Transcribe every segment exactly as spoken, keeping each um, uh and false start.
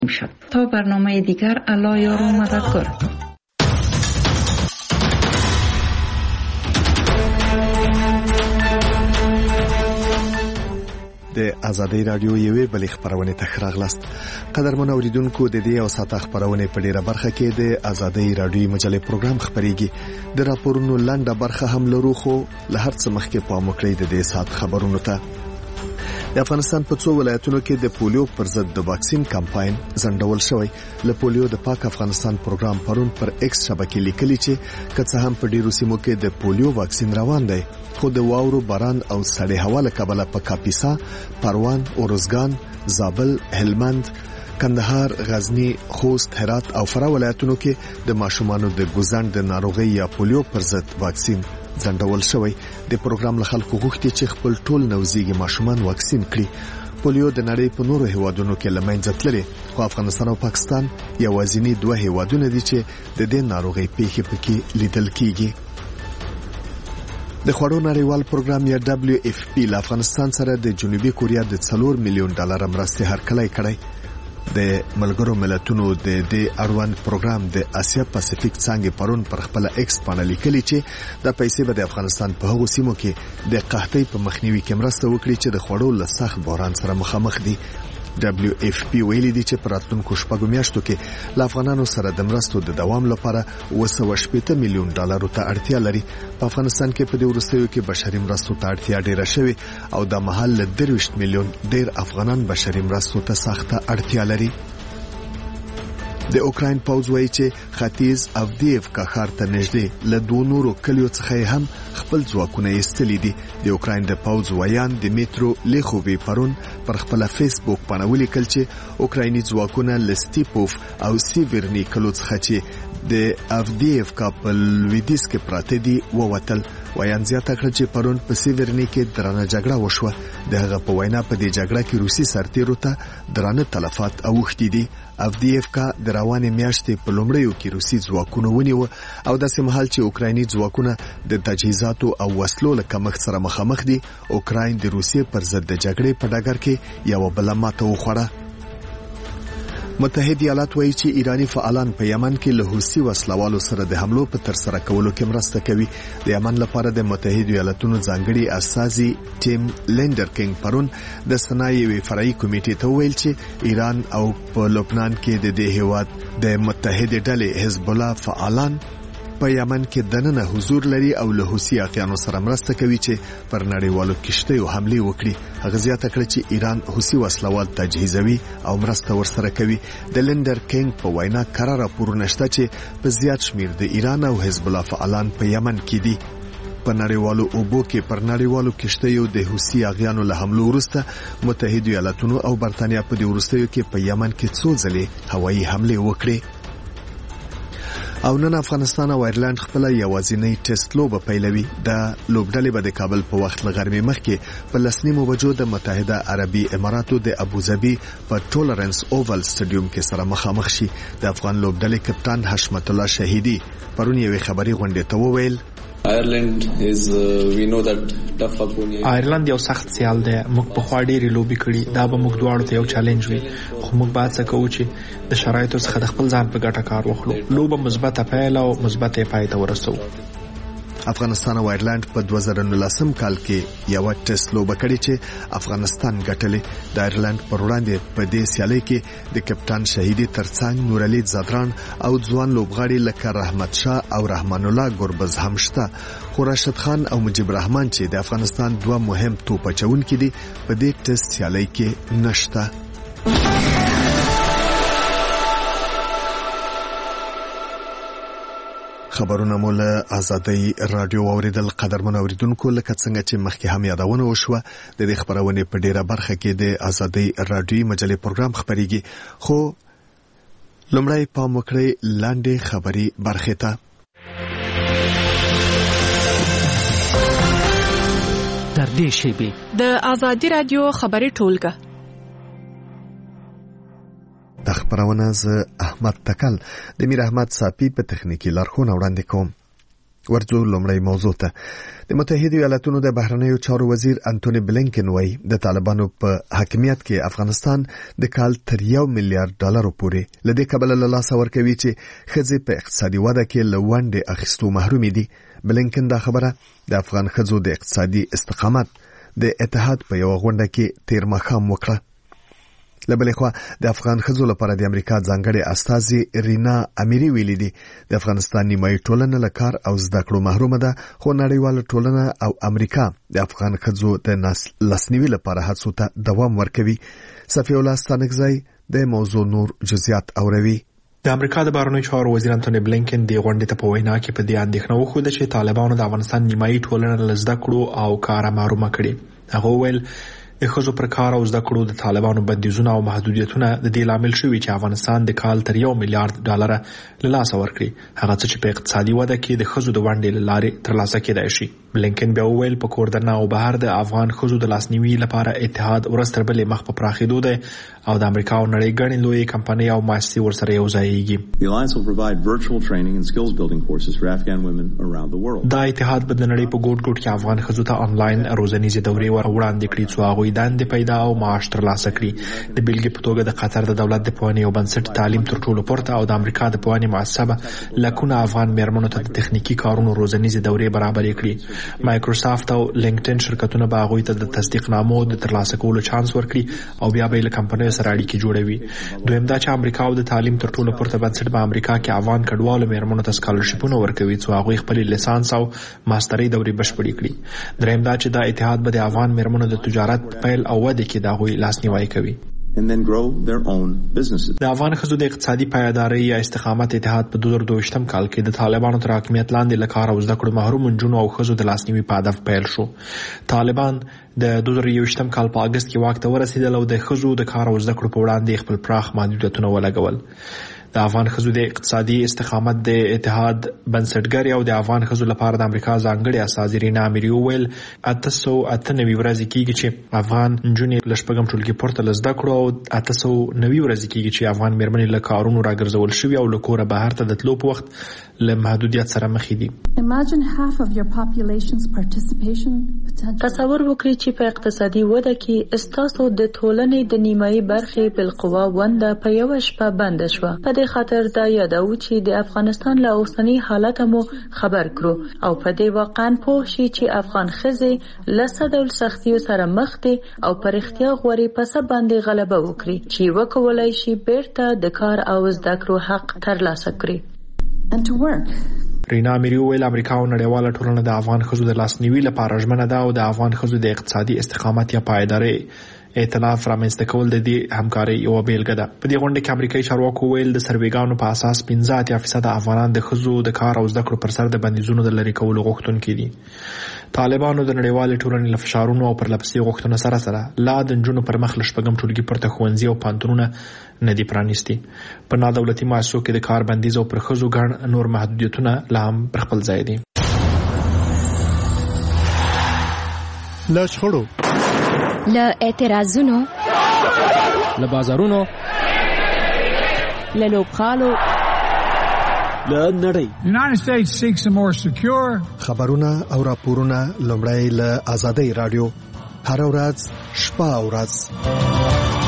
شد. تا برنامه دیگر، الله یار و مددکار. د ازادۍ رادیو یوې بلې خبرونه تخراغلاست. قدرمن اوریدونکو، د دې او ساته خبرونه په ډیره برخه کې د ازادۍ رادیو مجلې پروګرام خبريږي. د راپورونو لنډه برخه هم لرو، خو له هر څه مخکې پام وکړئ د دې سات خبرونو ته. د افغانستان په څو ولایتونو کې د پولیو پر ضد د واکسین کمپاین زندول شوی. له پولیو د پاک افغانستان پروګرام پرون پر ایکس شبکې لیکلي چې کڅه هم په ډیرو سیمو کې د پولیو واکسین روان دی، خو د واورو باران او سړې هوا له کبله په کاپیسا، پروان، اورزګان، زابل، هلمند، کندهار، غزنی، خوست، هرات او فراه ولایتونو کې د ماشومانو د ګوزند د ناروغي یا پولیو پر ضد واکسین زندول شوی. د پروګرام له خلکو غوښتي چې خپل ټول نوزيږي ماشومان واکسین کړي. پولیو د نړۍ په نورو هیوادونو کې لمنځه تللي، خو افغانستان او پاکستان یوازینی دوه هیوادونه دي چې د دې ناروغي پیښې پکې لیدل کیږي. د خوړو نړیوال پروګرام یا دبليو اف پی له افغانستان سره د جنوبي کوریا د څلور میلیون ډالر مرستې هرکلی کړی. د ملګرو ملتونو د دې اړوند پروګرام د اسیا پاسفیک څنګه پرون پر خپل ایکس باندې لیکلي چې د پیسې به د افغانستان په هغو سیمو کې د قحطۍ په مخنیوي کې مرسته وکړي چې د خوړو له سخت بحران سره مخامخ دي. دبليو اف پی ویلي دي چې پر راتلونکو شپږو میاشتو کې له افغانانو سره د مرستو د دوام لپاره اوه سوه شپږ میلیون ډالر ته اړتیا لري. په افغانستان کې په دې وروستیو کې بشري مرستو ته اړتیا ډیره شوې او د محل له درویشت میلیون ډیر افغانان بشري مرستو ته سخته اړتیا لري. د اوکراین پوځ وایي چې ختیځ افدیفکا ښار ته نږدې له دوه نورو کلیو څخه هم خپل ځواکونه ایستلي دي. د اوکراین د پوځ ویان دیمیترو لیخووی پرون پر خپل فیسبوک باندې ولیکل چې اوکرایني ځواکونه لستیپوف او سیورنی کلو څخه چې د افدیفکا په لویدیځ کې پراته دي ووتل. ویان زیاته کړه چې پرون په سیورنی کې درانه جګړه وشوه. د هغه په وینا په دې جګړه کې روسي سرتیرو ته درانه تلفات اوښتي دي. افدیفکا د روانې میاشتې په لومړیو کې روسي ځواکونه ونیو او داسې مهال چې اوکرایني ځواکونه د تجهیزاتو او وسلو له کمښت سره مخامخ دي، اوکراین د روسیې پر ضد د جګړې په ډګر کې یو بل ماته وخوړه. متحده ایالات وایي چې ایرانی فعالان په یمن کې له حوثي وسلوالو سره د حملو په تر سره کولو کې مرسته کوي. د یمن لپاره د متحده ایالاتونو ځانګړي استازي ټیم لینډرکینګ پرون د صنایع فرعي کمیټې ته ویل چې ایران او په لبنان کې د دې هیواد د متحده ډلې حزب الله فعالان په یمن کې دننه حضور لري او له حوثي اقیانو سره مرسته کوي چې پر نړیوالو کشتیو حمله وکړي. هغه زیاته کړه چې ایران حوثي وسلوال تجهیزوي او مرسته ورسره کوي. د لینډر کینګ په وینا کره راپورونه شته چې په زیات شمیر د ایران او حزب الله فعالان په یمن کې دي. په نړیوالو اوبو کې پر نړیوالو کشتیو د حوثي اقیانو له حملو وروسته متحده ایالاتونو او برتانیا په دې وروستیو کې په یمن کې څو ځلې هوایي حمله وکړې. او نن افغانستان او ایرلند خپل یوازینی ټیسټ لوبه پیلوي. د لوبډلې به د کابل په وخت لغرمې مخکې په لسنیمو بجو د متحده عربي اماراتو د ابوظبي په ټولرنس اوول سټډیوم کې سره مخامخ شي. د افغان لوبډلې کپتان حشمت الله شهیدی پرون یوې خبري غونډې ته وویل Ireland is uh, we know that tough opponent. Ireland یو سخت سیال دی. موږ په خوا ډېری لوبي کړي. دا به موږ دواړو ته یو چیلنج وي. خو موږ باید څه کوو چې د شرایطو څخه د خپل ځان په ګټه کار واخلو. لوبه مثبته پیل او مثبته پای ته ورسوو. افغانستان او ایرلند په دوه زره نولسم کال کې یو ټیسټ لوبه کړې چې افغانستان ګټلې. د ایرلند پر وړاندې په دې سیالي کې د کپتان شهیدی ترڅنګ نورعلی زادران او ځوان لوبغاړي لکه رحمت شاه او رحمان الله ګربز هم شته. خو راشد خان او مجيب رحمان چې د افغانستان دوه مهم توپ اچونکي دي په دې ټیسټ سیالي کې نشته. خبرونه مول ازادۍ رادیو اوریدل. قدرمن اوریدونکو، لکه څنګه چې مخکې هم یادونه وشوه، د دې خبرونه په ډیره برخه کې د ازادۍ رادیو مجلې پروګرام خبريږي. خو لومړی پام وکړئ لاندې خبري برخه ته. در دې شیبه د ازادۍ رادیو خبري ټولګه. د خبرونه ز احمد تکل د میر احمد صافي په تخنیکی لارښوونه وړاندې کوم. ورځو لومړی موضوع ته. د متحده ایالاتونو د بهرنیو چارو وزیر انټونی بلینکن وایي د طالبانو په حاکمیت کې افغانستان د کال تر یو میلیارډ ډالرو پورې لدې کبله له لاسه ورکوي چې ښځې په اقتصادي وده کې له ونډې اخیستو محرومې دي. بلینکن دا خبره د افغان ښځو د اقتصادي استقامت د اتحاد په یو غونډه کې تیر ماښام وکړه. لبلې خوا د افغان ښځو لپاره د امریکا ځانګړې استازي رینا امیری ویلي دي د افغانستان نیمایي ټولنه له کار او زده کړو محرومه ده، خو نړیواله ټولنه او امریکا د افغان ښځو د لاسنیوي لپاره هڅو ته دوام ورکوي. صفی الله ستانکزی د موضوع نور جزئیات اوروي. د امریکا د بهرنیو چارو وزیر انټونی بلینکن د غونډې ته په وینا کې په دې اندېښنه وښوده چې طالبانو د افغانستان نیمایي ټولنه له زده کړو او کار محرومه کړي. هغه ویل د ښځو پر کار او زده کړو د طالبانو بندیزونه او محدودیتونه د دې لامل شوي چې افغانستان د کال تر یو میلیارډ ډالر له لاسه ورکړي، هغه څه چې په اقتصادي وده کې د ښځو د ونډې له لارې ترلاسه کېدای شي. بلینکن بیا وویل په کور دننه او بهر د افغان ښځو د لاسنیوي لپاره اتحاد ورځ تر بلې مخ په پراخېدو دی او د امریکا او نړۍ ګڼې لویې کمپنۍ او مؤسسې ورسره یوځایېږي. دا اتحاد به د نړۍ په ګوټ ګوټ کې افغان ښځو ته آنلاین روزنیزې دورې وړاندې کړي څو هغوی دندې پیدا او معاش ترلاسه کړي. د بیلګې په توګه د قطر د دولت د پوهنې یو بنسټ تعلیم تر ټولو پورته او د امریکا د پوهنې مؤسسه لکونه افغان میرمنو ته د تخنیکي کارونو روزنیزې دورې برابرې کړي. مایکروسافت او لینکډین شرکتونه به هغوی ته د تصدیق نامو د ترلاسه کولو چانس ورکړي او بیا به له کمپنیو سره اړیکې جوړوي. دویم دا چې امریکا او د تعلیم تر ټولو پورته بنسټ په امریکا کې افغان کډوالو میرمنو ته سکالرشیپونه ورکوي څو هغوی خپل لیسانس او ماسترۍ دورې بشپړې کړي. دریم دا چې دا اتحاد به د افغان میرمنو د تجارت پیل او ودې کې د هغوی لاسنیوی کوي. and then grow their own businesses. د افغان ښځو د اقتصادي پایدارۍ یا استقامت اتحاد په دوه زره دوه کال کې د طالبانو تر حاکمیت لاندې له کار او زده کړو محروم نجونو او ښځو د لاسنیوي په هدف پیل شو. طالبان د دوه زره یو کال په اګست کې واک ته ورسېدل او د ښځو د کار او زده کړو په وړاندې خپل پراخ محدودیتونه ولګول. د افغان ښځو د اقتصادي استقامت د اتحاد بنسټګر او د افغان ښځو لپاره د امریکا ځانګړې استازي رینا امیری وویل اته سوه اته نوي ورځې کېږي چې افغان نجونې له شپږم ټولګي پورته له زده کړو او اته سوه نوي ورځې کېږي چې افغان میرمنې له کارونو راګرځول شوي او له کوره بهر ته د تلو په وخت له محدودیت سره مخې دي. تصور وکړئ چې په اقتصادي وده کې ستاسو د ټولنې د نیمایي برخې بالقوه ونده په یوه شپه بنده شوه. په دې خاطر دا یادو چې د افغانستان له اوسني حالت مو خبر کړو او په دې واقعا پوه شي چې افغان ښځې له څه ډول سختیو سره مخ دي او پر اختیار غوړي په څه باندې غلبه وکړي چې وکولای شي بیرته د کار او زده کړو حق ترلاسه کړي. And to work. رینا امیری ویل امریکا او نړیواله ټولنه د افغان ښځو د لاسنیوي لپاره ژمنه ده او د افغان ښځو د اقتصادي استقامت یا پایدارۍ ائتلاف رامنځته کول د دې همکارۍ یوه بیلګه ده. په دې غونډه کې امریکایي چارواکو ویل د سروېګانو په اساس پنځه اتیا فیصده افغانان د ښځو د کار او زده کړو پر سر د بندیزونو د لرې کولو غوښتونکي دي. طالبانو د نړیوالې ټولنې له فشارونو او پرلپسې غوښتنو سره سره لا د نجونو پر مخ له شپږم ټولګي پورته ښوونځي او پوهنتونونه نه دي پرانیستي. په نادولتي مؤسسو کې د کار بندیز او پر ښځو ګڼ نور محدودیتونه لا هم پر خپل ځای دي. له شخړو، له اعتراضونو، له بازارونو، له لوبغالو، له نړۍ. United States seeks a more secure. خبرونه او راپورونه لومړی له آزادۍ رادیو هر ورځ شپه او ورځ.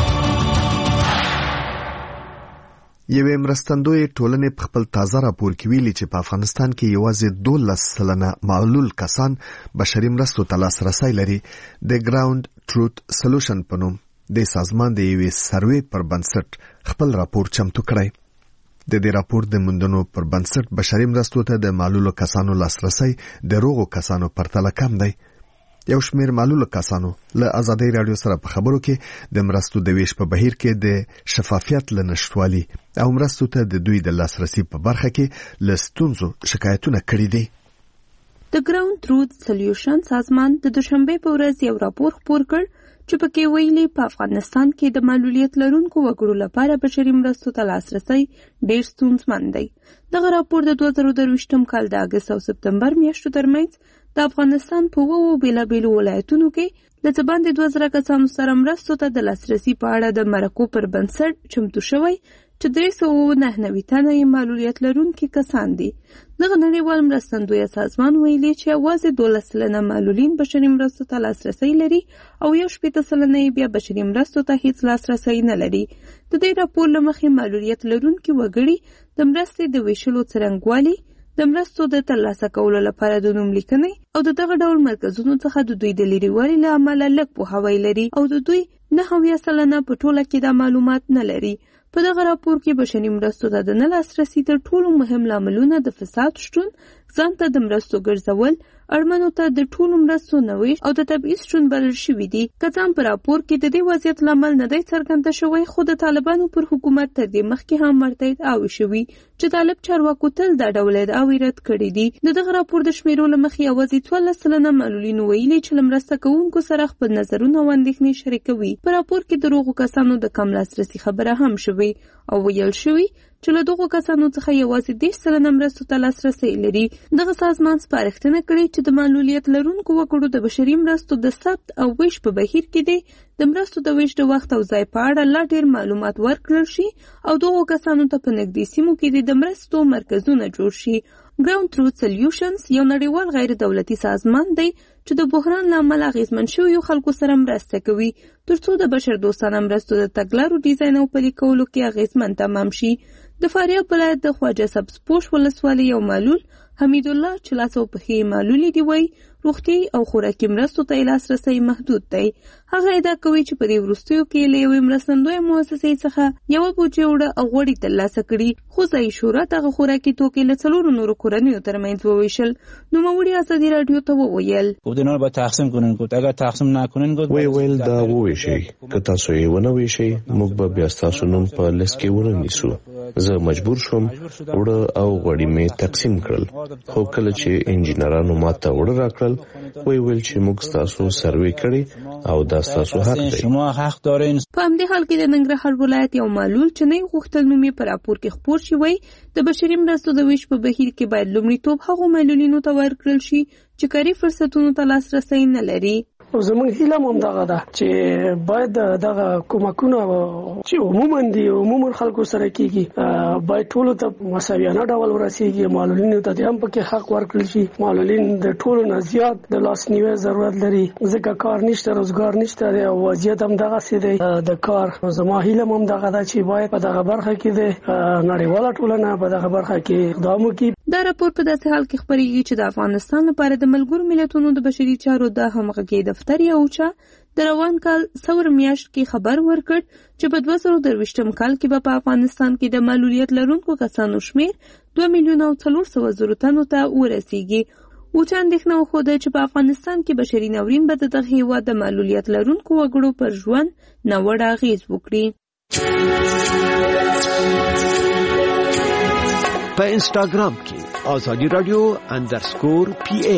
یوې مرستندوی ټولنې په خپل تازه راپور کې ویلي چې په افغانستان کې یوازې دولس سلنه معلول کسان بشري مرستو ته لاسرسی لري. د ګراوند ټروت سولوشن په نوم د سازمان د یوې سروې پر بنسټ خپل راپور چمتو کړی. د دې راپور د موندنو پر بنسټ بشري مرستو ته د معلولو کسانو لاسرسی د روغو کسانو پرتله کم دی. یو شمیر معلول کسانو له آزادۍ رادیو سره په خبرو کې د مرستو د ویش په بهیر کې د شفافیت له نشټوالي او مرستو ته د دوی د لاسرسي په برخه کې له ستونزو شکایتونه کړي دي. د ګراوند ټروت سولوشن سازمان د دوشنبه په ورځ یو راپور خپور کړ چې پکې ویلي په افغانستان کې د معلولیت لرونکو وګړو لپاره بشري مرستو ته لاسرسی ډېر ستونزمن دی. دغه راپور د دوه زره درویشتم کال د اګست او سپتمبر میاشتو ترمنځ د افغانستان په اوو بېلابېلو ولایتونو کې له څه باندې دوه زره کسانو سره مرستو ته د لاسرسي په اړه د مرکو پر بنسټ چمتو شوی چې درې سوه نهه نوي تنه یې معلولیت لرونکي کسان دي. دغه نړیوال مرستندویه سازمان ویلي چې یوازې دولس سلنه معلولین بشري مرستو ته لاسرسی لري او یو شپېته سلنه یې بیا بشري مرستو ته هیڅ لاسرسی نه لري. د دې راپور له مخې معلولیت لرونکي وګړي د مرستې د ویشلو څرنګوالي، د مرستو د ترلاسه کولو لپاره د نوم لیکنې او د دغه ډول مرکزونو څخه د دوی د لرېوالي له امله لږ پوهاوی لري او د دوی نهه اویا سلنه په ټوله کې دا معلومات نه لري. په دغه راپور کې بشري مرستو ته د نه لاسرسي تر ټولو مهم لاملونه د فساد شتون، ځان ته د مرستو ګرځول، اړمنو ته د ټولو مرستو نه ویش او د تبعیض شتون بلل شوي دي. که څه هم په راپور کې د دې وضعیت لامل نه دی څرګنده شوی، خو د طالبانو پر حکومت تر دې مخکې هم مرتد اوی شوي چې طالب چارواکو تل دا ډول ادعاوې رد کړي دي. د دغه راپور د شمیرو له مخې یوازې څوارلس سلنه معلولینو ویلي چې له مرسته کوونکو سره خپل نظرونه او اندېښنې شریکوي. په راپور کې د روغو کسانو د کم لاسرسي خبره هم شوې او ویل شوي چې له دغو کسانو څخه یوازې دېرش سلنه مرستو ته لاسرسی لري. دغه سازمان سپارښتنه کړې چې د معلولیت لرونکو وګړو د بشري مرستو د ثبت او ویش په بهیر کې دی د مرستو د ویش د وخت او ځای په اړه لا ډېر معلومات ورکړل شي او دغو کسانو ته په نږدې سیمو کې د مرستو مرکزونه جوړ شي. ګراوند تروت سلیوشنز یو نړیوال غیر دولتي سازمان دی چې د بحران له امله اغېزمن شویو خلکو سره مرسته کوي ترڅو د بشر دوستانه مرستو د تګلارو ډیزاین او پلي کولو کې اغېزمن تمام شي. د فاریاب ولایت د خواجه سبزپوش ولسوالۍ یو معلول حمید الله چې لاس او پښې معلولې دي وایي روغتي او خوراکي مرستو ته لاسرسی محدود دی. هغه ادعا کوي چې په دې وروستیو کې له یوې مرستندویه مؤسسې څخه یوه بوجۍ اوړه او غوړي ترلاسه کړي، خو ځایي شهرت هغه خوراکي توکي له څلورو نورو کورنیو ترمنځ وویشل. نوموړي ازادي راډیو ته وویل اینا رو باید تقسیم کنین، گفت اگر تقسیم نکنین گفت وی ویل دا وویشي، که تاسو یې ونه ویشئ موږ به بیا ستاسو نوم په لیست کې ونه نیسو. زه مجبور شوم اوړه او غوړي مې تقسیم کړل، خو کله چې انجینرانو ماته اوړه راکړل وی ویل چې موږ ستاسو سروې کړی او دا ستاسو حق دی. شما حق دارین. په همدې حال کې د ننګرهار ولایت یو معلول چې نه غوښتل نوم یې په راپور کې خپور شي وایي د بشري مرستو د ویش په بهیر کې باید لومړیتوب هغو معلولینو ته ورکړل شي چې کاري فرصتونو ته لاسرسی نه لري. زموږ هیله هم دغه ده چې باید دغه کومکونه چې عموما دي عموما خلکو سره کیږي باید ټولو ته مساویانه ډول ورسیږي. معلولینو ته هم پکې حق ورکړل شي. معلولین د ټولو نه زیات د لاسنیوي ضرورت لري ځکه کار نشته، روزګار نشته او وضعیت هم دغه سي دی د کار. زما هیله هم دغه ده چې باید په دغه برخه کې د نړیواله ټولنه په دغه برخه کې اقدام وکړي. دا راپور په داسې حال کې خپرېږي چې د افغانستان لپاره د ملګرو ملتونو د بشري چارو د همغږۍ دفتر یا اوچا د روان کال څلور میاشت کې خبر ورکړ چې په دوه زره درویشتم کال کې به په افغانستان کې د معلولیت لرونکو کسانو شمیر دوه میلیونه او څلور سوه زرو تنو ته ورسیږي. اوچا اندېښنه وښوده چې په افغانستان کې بشري ناورین به د دغه هېواد د معلولیت لرونکو وګړو پر ژوند ناوړه اغېز وکړي. په انسټاګرام کې آزادي رادیو اندرسکور پی ای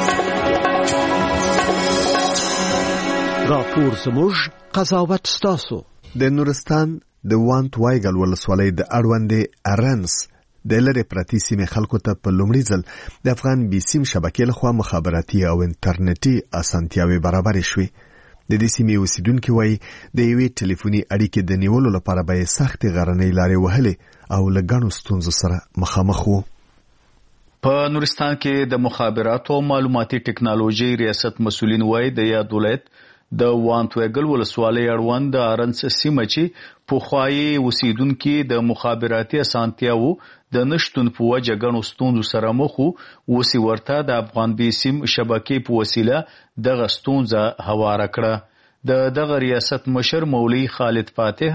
راپور زموږ قضاوت ستاسو. د نورستان د وانت وایګل ولسوالۍ د اړوندې ارنس د لرې پرتې سیمې خلکو ته په لومړي ځل د افغان بیسیم شبکې لخوا مخابراتي او انټرنیټي اسانتیاوې برابرې شوې. د دې سیمې اوسیدونکي وایي د یوې ټلیفوني اړیکې د نیولو لپاره به یې سختې غرنۍ لارې وهلې او له ګڼو ستونزو سره مخامخ وو. په نورستان کې د مخابراتو او معلوماتي ټکنالوژي ریاست مسؤلین وایي د یاد ولایت د وانتوګل ولسوالۍ اړوند د ارنس سیمه چې پخوایي اوسیدونکي د مخابراتي اسانتیاوو د نشټون په وجه ګڼو ستونزو سره مخ وو. اوس ورته د افغان بیسیم شبکې په وسیله دغه ستونزه هواره کړه. د دغه ریاست مشر مولوي خالد فاتح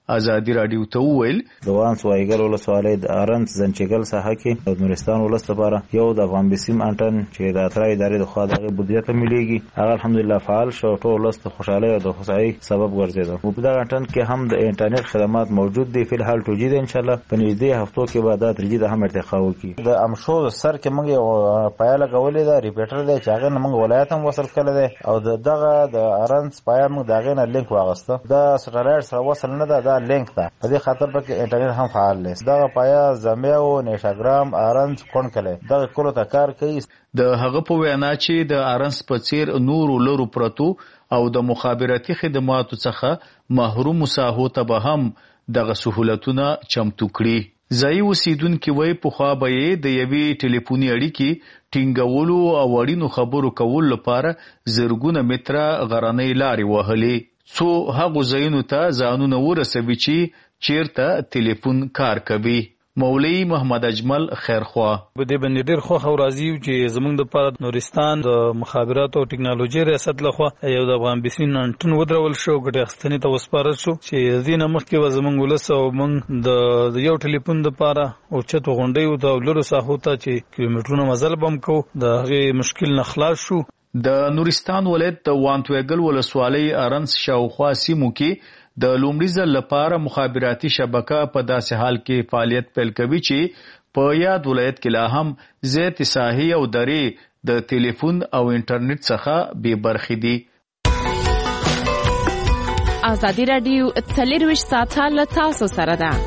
ازادي رادیو ته وویل د وانس وایګل ولسوالۍ د ارنس زنچګل ساحه کې د نورستان ولس لپاره یو د افغان بسیم انټن چې د اترای ادارې د خوا دغه بودیجه ته مليږي هغه الحمدلله فعال شو ټول ولس ته خوشاله او د خوشحالۍ سبب ګرځیدو. په دغه انټن کې هم د انټرنیټ خدمات موجود دي په حال توجید ان شاء الله په نږدې هفتو کې به دا ترجیح هم ارتقا وکړي. د امشو سر کې موږ یو پایله غولې ده ریپیټر دی چې هغه موږ ولایت هم وصل کړل دی او دغه د ارنس پایا موږ دغه نه لینک واغسته دا سټلایټ سره وصل نه ده دا لینک ده په دې خاطر په کې انټرنیټ هم فعال دی. دغه پایا زمیو نیشاګرام ارنس کون کړي دغه کولو ته کار کوي. د هغه په وینا چې د ارنس په څیر نور لورو پرتو او د مخابراتي خدماتو څخه محروم ساحو ته به هم دغه سہولتونه چمتو کړي. ځای اوسیدونکو وایي پخوا به یې د یوې ټلیفوني اړیکې ټینګولو او اړینو خبرو کولو لپاره زرګونه متره غرنۍ لارې وهلې څو هغو ځایونو ته ځانونه ورسوي چې چیرته ټلیفون کار کوي. مولوی محمد اجمل خیرخوا په دې باندې ډېر خوښ او راضي چې زموږ د پاره نورستان د مخابرات او ټکنالوژي ریاست لخوا یو د افغان بسیم انټن ودرول شو ګټه اخستنې ته وسپارل شو چې دینه مخکې و زموږ ولس او موږ د یو ټلیفون د پاره او چت غونډې او د لورو ساحو ته چې کیلومترونو مزل بم کو د هغه مشکل نه خلاص شو. د نورستان ولایت د وانتویګل ولسوالۍ ارنس شاوخوا سیمو کې د لومړي ځل لپاره مخابراتي شبکه په داسې حال کې فعالیت پیل کوي چې په یاد ولایت کې لا هم زیات ساحې او درې د ټلیفون او انټرنیټ څخه بې برخې دي. ازادي رادیو څلرویشت ساعته له تاسو سره ده.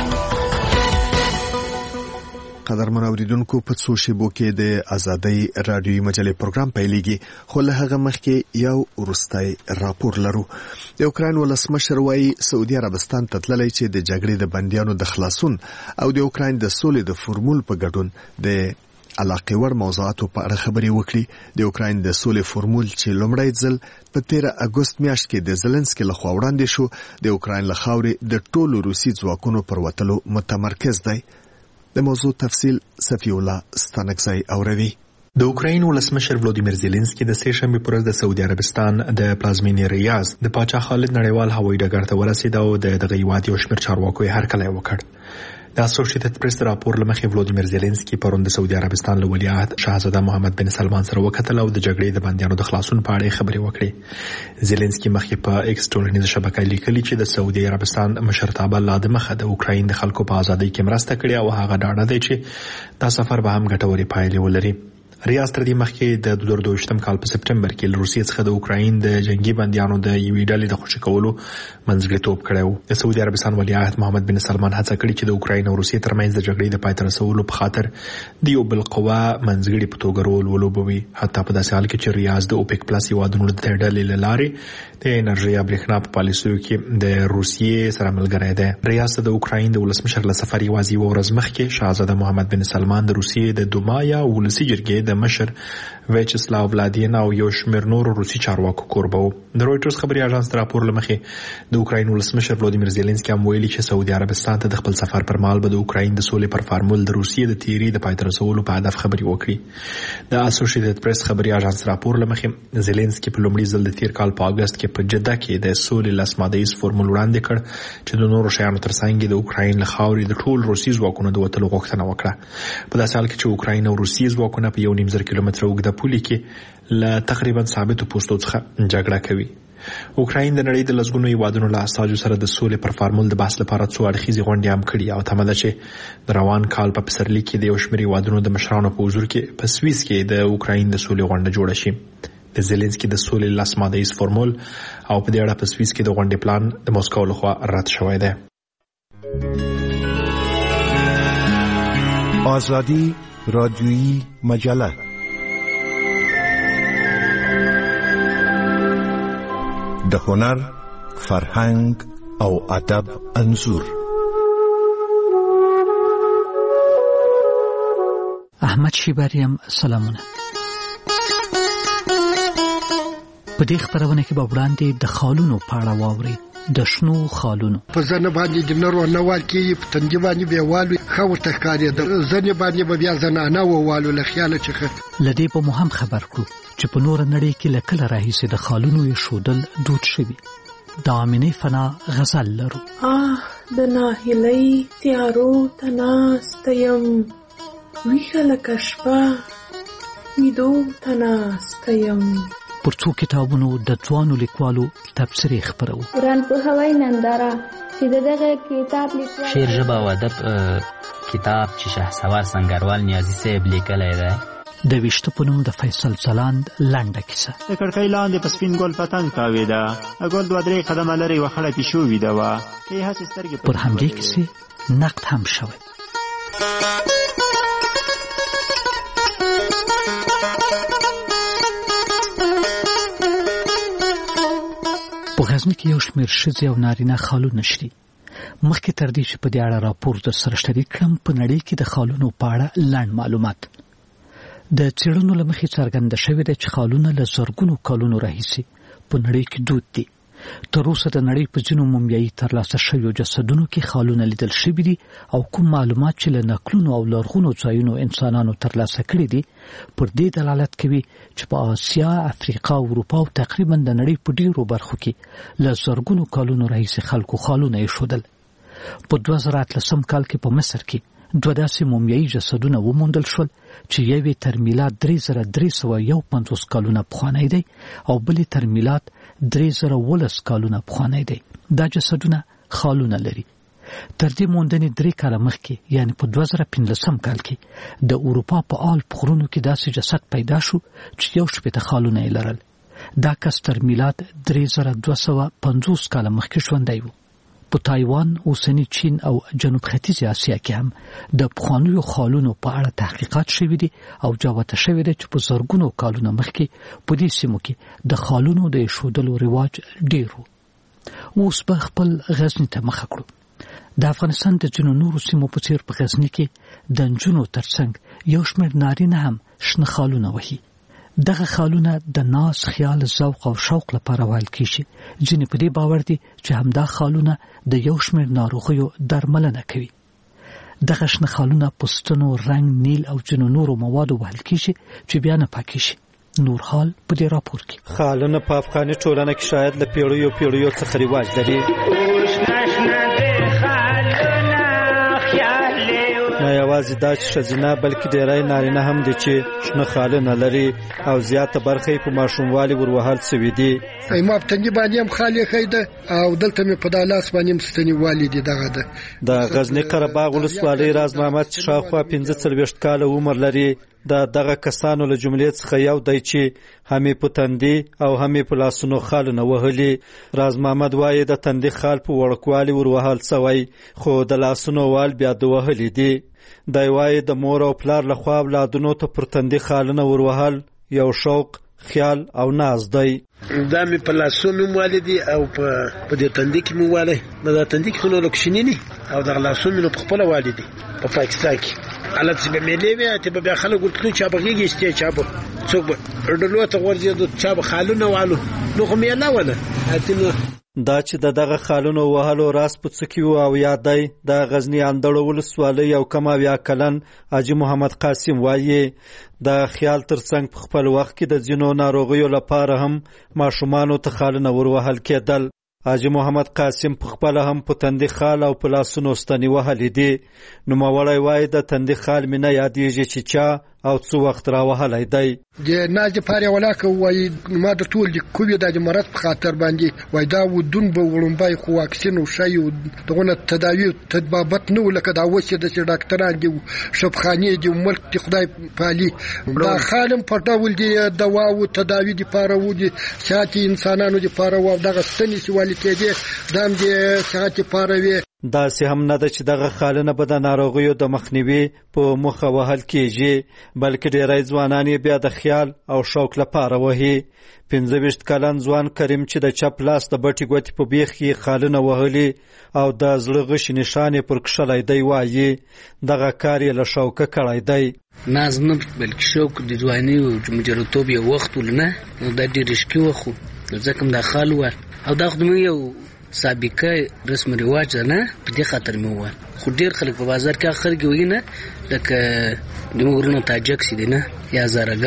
قدرمن اوریدونکو په څو شیبو کې د ازادي رادیوي مجلې پروګرام پیلېږي خو له هغه مخکې یو ورستای راپور لرو. د اوکراین ولسمشر وايي سعودي عربستان ته تللی چې د جګړې د بندیانو د خلاصون او د اوکراین د سولې د فورمول په ګډون د علاقه ور موضوعاتو په اړه خبرې وکړي. د اوکراین د سولې فورمول چې لومړی ځل په تیره اگست میاشت کې د زلنسکي لخوا وړاندې شو د اوکراین له خاورې د ټولو روسي ځواکونو پر وتلو متمرکز دی. د موضوع تفصیل صفی الله ستانکزی اوروي. د اوکراین ولسمشر ولودیمیر زيلنسکي د سې شنبه پر ورځ د سعودي عربستان د پلازمینې ریاض د پاچا خالد نړیوال هوایي ډګر ته ورسید او د دغه هیواد یو شمېر چارواکو یې هرکلی وکړ. د اسوسییټډ پریس راپور لمخې ولودیمیر زيلنسکي پرون د سعودي عربستان له ولیعهد شاهزاده محمد بن سلمان سره وکتل او د جګړې د بندیانو د خلاصون په اړه خبرې وکړې. زيلنسکي مخکې په ایکس ټولنیزه شبکه لیکلي چې د سعودي عربستان مشرتابه لا د مخه د اوکراین د خلکو په ازادۍ کې مرسته کړې او هغه ډاډه دی چې دا سفر به هم ګټورې پایلې ولري. ریاض تر دې مخکې د دوه زره دوه کال په سپټمبر کې له روسیې څخه د اوکراین د جنگي بندیانو د یوې ډلې د خوشي کولو منځګړیتوب کړی و. د سعودي عربستان ولیعهد محمد بن سلمان هڅه کړې چې د اوکراین او روسیې ترمنځ د جګړې د پای ته رسولو په خاطر د یو بل قوه منځګړي په توګه رول ولوبوي، حتی په داسې حال کې چې ریاض د اوپک پلس هیوادونو د ډلې له لارې د انرژي او برېښنا په پالیسیو کې د روسیې سره ملګری دی. ریاض د اوکراین د ولسمشر له سفر یوازې یوه ورځ مخکې شاهزاده محمد بن سلمان د روسیې د دوما یا ولسي جرګې د مشر ویچسلاو ولادین او یو شمېر نورو روسي چارواکو کوربه و. د رویټرز خبري اژانس راپور لمخې د اوکراین ولسمشر ولودیمیر زيلنسکي هم ویلي چې سعودي عربستان ته د خپل سفر پر مهال به د اوکراین د سولې پر فارمول د روسیې د تیری د پای ته رسولو په هدف خبري وکړي. د اسوسییټډ پریس خبري اژانس راپور لمخې زيلنسکي په لومړي ځل د تیر کال په اگست کې په جده کې د سولې لاسمادهیز فورمول وړاندې کړ چې د نورو شیانو ترڅنګ د اوکراین له خاورې د ټول روسي ځواکونو د وتلو غوښتنه وکړه. په داسې حال کې چې اوکراین او روسي ځواکونه په یو نیم زر کیلومتره اوږده پولې کې له تقریبا ثابتو پوستو څخه جګړه کوي. اوکراین د نړۍ د لسګونو هیوادونو له اساجو سره د سولې پر فارمول د بحث لپاره څو اړخیزې غونډې هم کړي او تمه ده چې د روان کال په پسرلي کې د یو شمېر هیوادونو د مشرانو په حضور کې په سویس کې د اوکراین د سولې غونډه جوړه شي. د زيلنسکي د سولې لاسمادهیز فورمول او په دې اړه په سویس کې د غونډې پلان د موسکو لخوا رد شوی دی. آزادی رادیویی مجله د هنر، فرهنګ او ادب انځور. احمد شیباریم سلامونه. په دې خبرونه کې به وړاندې د خالونو په اړه واوري. د شنو خالونو په ځنه باندې د نورو نوال کې په تندې باندې به والو خو ته ښکاري د ځنه باندې به بیا زنانه ووالو له خیال چې لدی په مهم خبر کړو چې په نور نړۍ کې لکه راهیسې د خالونو یې شودل دود شوی. د امینې فنا غزل لرو. آه د ناهیلۍ تیارو ته ناسته یم، ویښه لکه شپه ویدو ته ناسته یم. پر څو کتابونو د ځوانو لیکوالو تبصرې خپرو. ورانپوهوي ننداره چې دغه کتاب لیکوال شعر ژبه او ادب کتاب چې شهسوار سنگروال نیازي صاحب لیکلی دی. د ویشته په نوم د فیصل ځلاند لنډه کیسه. د کړکۍ لاندې په سپین ګل پتنګ تاوېده، ګل دوه درې قدمه لرې یوه خړه پیشو ویده وه. پر همدې کیسې نقد هم شوی. په غزني کې یو شمېر ښځې او نارینه خالونه شري. مخکې تر دې چې په دې اړه راپور در سره شریک کړم، په نړۍ کې د خالونو په اړه لنډ معلومات. د څېړنو له مخې څرګنده شوې ده چې خالونه له زرګونو کلونو راهیسې په نړۍ کې دود دي. تر اوسه د نړۍ په ځینو مومیایي ترلاسه شویو جسدونو کې خالونه لیدل شوي دي او کوم معلومات چې له نقلونو او لرغونو ځایونو انسانانو ترلاسه کړي دي پر دې دلالت کوي چې په آسیا، افریقا او اروپا او تقریبا د نړۍ په ډیرو برخو کې له زرګونو کلونو راهیسې خلکو خالونه ایښودل. په دوه زره اتلسم کال کې په مصر کې دوه داسې مومیایي جسدونه وموندل شول چې یو یې تر میلاد درې زره درې سوه یو پنځوس کلونه پخوانی دی او بل یې تر میلاد درې زره اوولس کلونه پخوانی دی. دا جسدونه خالونه لري. تر دې موندنې درې کاله مخکې یعنې په دوه زره پنځلسم کال کې د اروپا په آلپ غرونو کې داسې جسد پیدا شو چې یو شپېته خالونه یې لرل. دا کس تر میلاد درې زره دوه سوه پنځوس کاله مخکې ژوندی و. په تایوان، اوسنی چین او جنوب ختیځ اسیا کې هم د پخوانیو خالونو په اړه تحقیقات شوي دي او جوته شوې ده چې په زرګونو کالونه مخکې په دې سیمو کې د خالونو د ایښودلو رواج ډېر و. اوس به خپل غزني ته مخه کړو. د افغانستان د ځینو نورو سیمو په څېر په غزني کې د نجونو ترڅنګ یو شمېر نارینه هم شنه خالونه وهي. دغه خالونه د ناز، خیال، ذوق او شوق لپاره ویل کېږي. ځینې په دې باور دي چې همدا خالونه د یو شمېر ناروغیو درملنه کوي. دغه شنه خالونه په ستنو، رنګ، نیل او ځینو نورو موادو وهل کېږي چې بیا نه پاکېږي. نور حال په دې راپور کې. خالونه په افغاني ټولنه کې شاید له پیړیو پیړیو څخه رواج لري. نه یوازې دا چې ښځینه بلکې ډېری نارینه هم دي چې شنه خالونه لري او زیاته برخه یې په ماشوموالي وروهل سوي دي. ما په تندي باندې هم خال ایښی ده او دلته مې په دا لاس باندې هم ستنې والي دي. دغه ده د غزني قره باغ ولسوالۍ راز محمد چې شاوخوا پنځه څلوېښت کاله عمر لري د دغه کسانو له جملې څخه یو دی چې هم یې په تندي او هم یې په لاسونو خالونه وهلي. راز محمد وایي د تندي خال په وړوکوالي وروهل سوی خو د لاسونو وال بیا د وهلي دي. دی وایي د مور او پلار لخوا اولادونو ته پر تندي خالونه وروهل یو شوق، خیال او ناز دی. دا مې په لاسونو موالی دي او په دې تندي کې موالی. دا تندي کې خو نو لکشنی نه او د لاسونو په خپل والی دي. په پاکستان کې حالت چې به ملي وي ته به خلک ورته چا بغيږي چې چا به څوک به ډلو ته ورځي چا به خالونه والو نو خو مې نه ولا اته. دا چې د دغه خالونو وهلو راس په څکی و او یادای د غزنی اندړو ولسوالۍ او کما بیا کلن حاجی محمد قاسم وایي د خیال ترڅنګ په خپل وخت کې د ځینو ناروغیو لپاره هم ماشومانو ته خالونه وروهل کېدل. حاجی محمد قاسم په خپل هم په تندي خال او په لاسونو ستنې وهلې دي. نوموړی وایي د تندي خال مې نه یادېږي چې چا او څو وخت راوهلی دی. د ناز دپاره ولاکه وایي ما د ټول د کووید د مرض په خاطر باندې وایي دا ودون به وړومبی خو واکسین او شی او دغونه تداوي تطبابت نه و لکه دا اوس چې داسې ډاکټران دي شفخانې دي ملک د خدای پالي. دا خالم په ډول دي دوا او تداوي دپاره و دي صحت انسانانو دپاره و دغه ستنې چې والي کېدې دا هم د صحت دپاره وي. داسې هم نه ده چې دغه خالونه به د ناروغیو د مخنیوي په موخه وهل کېږي بلکې ډېری ځوانان یې بیا د خیال او شوق لپاره وهي. پنځه ویشت کلن ځوان کریم چې د چپ لاس د بټې ګوتې په بیخ کې خالونه وهلي او د زړه غشي نشان یې پر کښلی دی وایي دغه کار یې له شوقه کړی دی. ناز نه بلکې شوق د ځوانۍ او مجرتوب یو وخت ولنه دا ډېر رشکي وخو ځکه دا خال ور او دا خو یو سابقه رسم رواج نه په دې خاطر مې وویل. خو ډېر خلک په بازار کې خلک وایي نه لکه د مورونو تاجک سي دي نه یا زارګان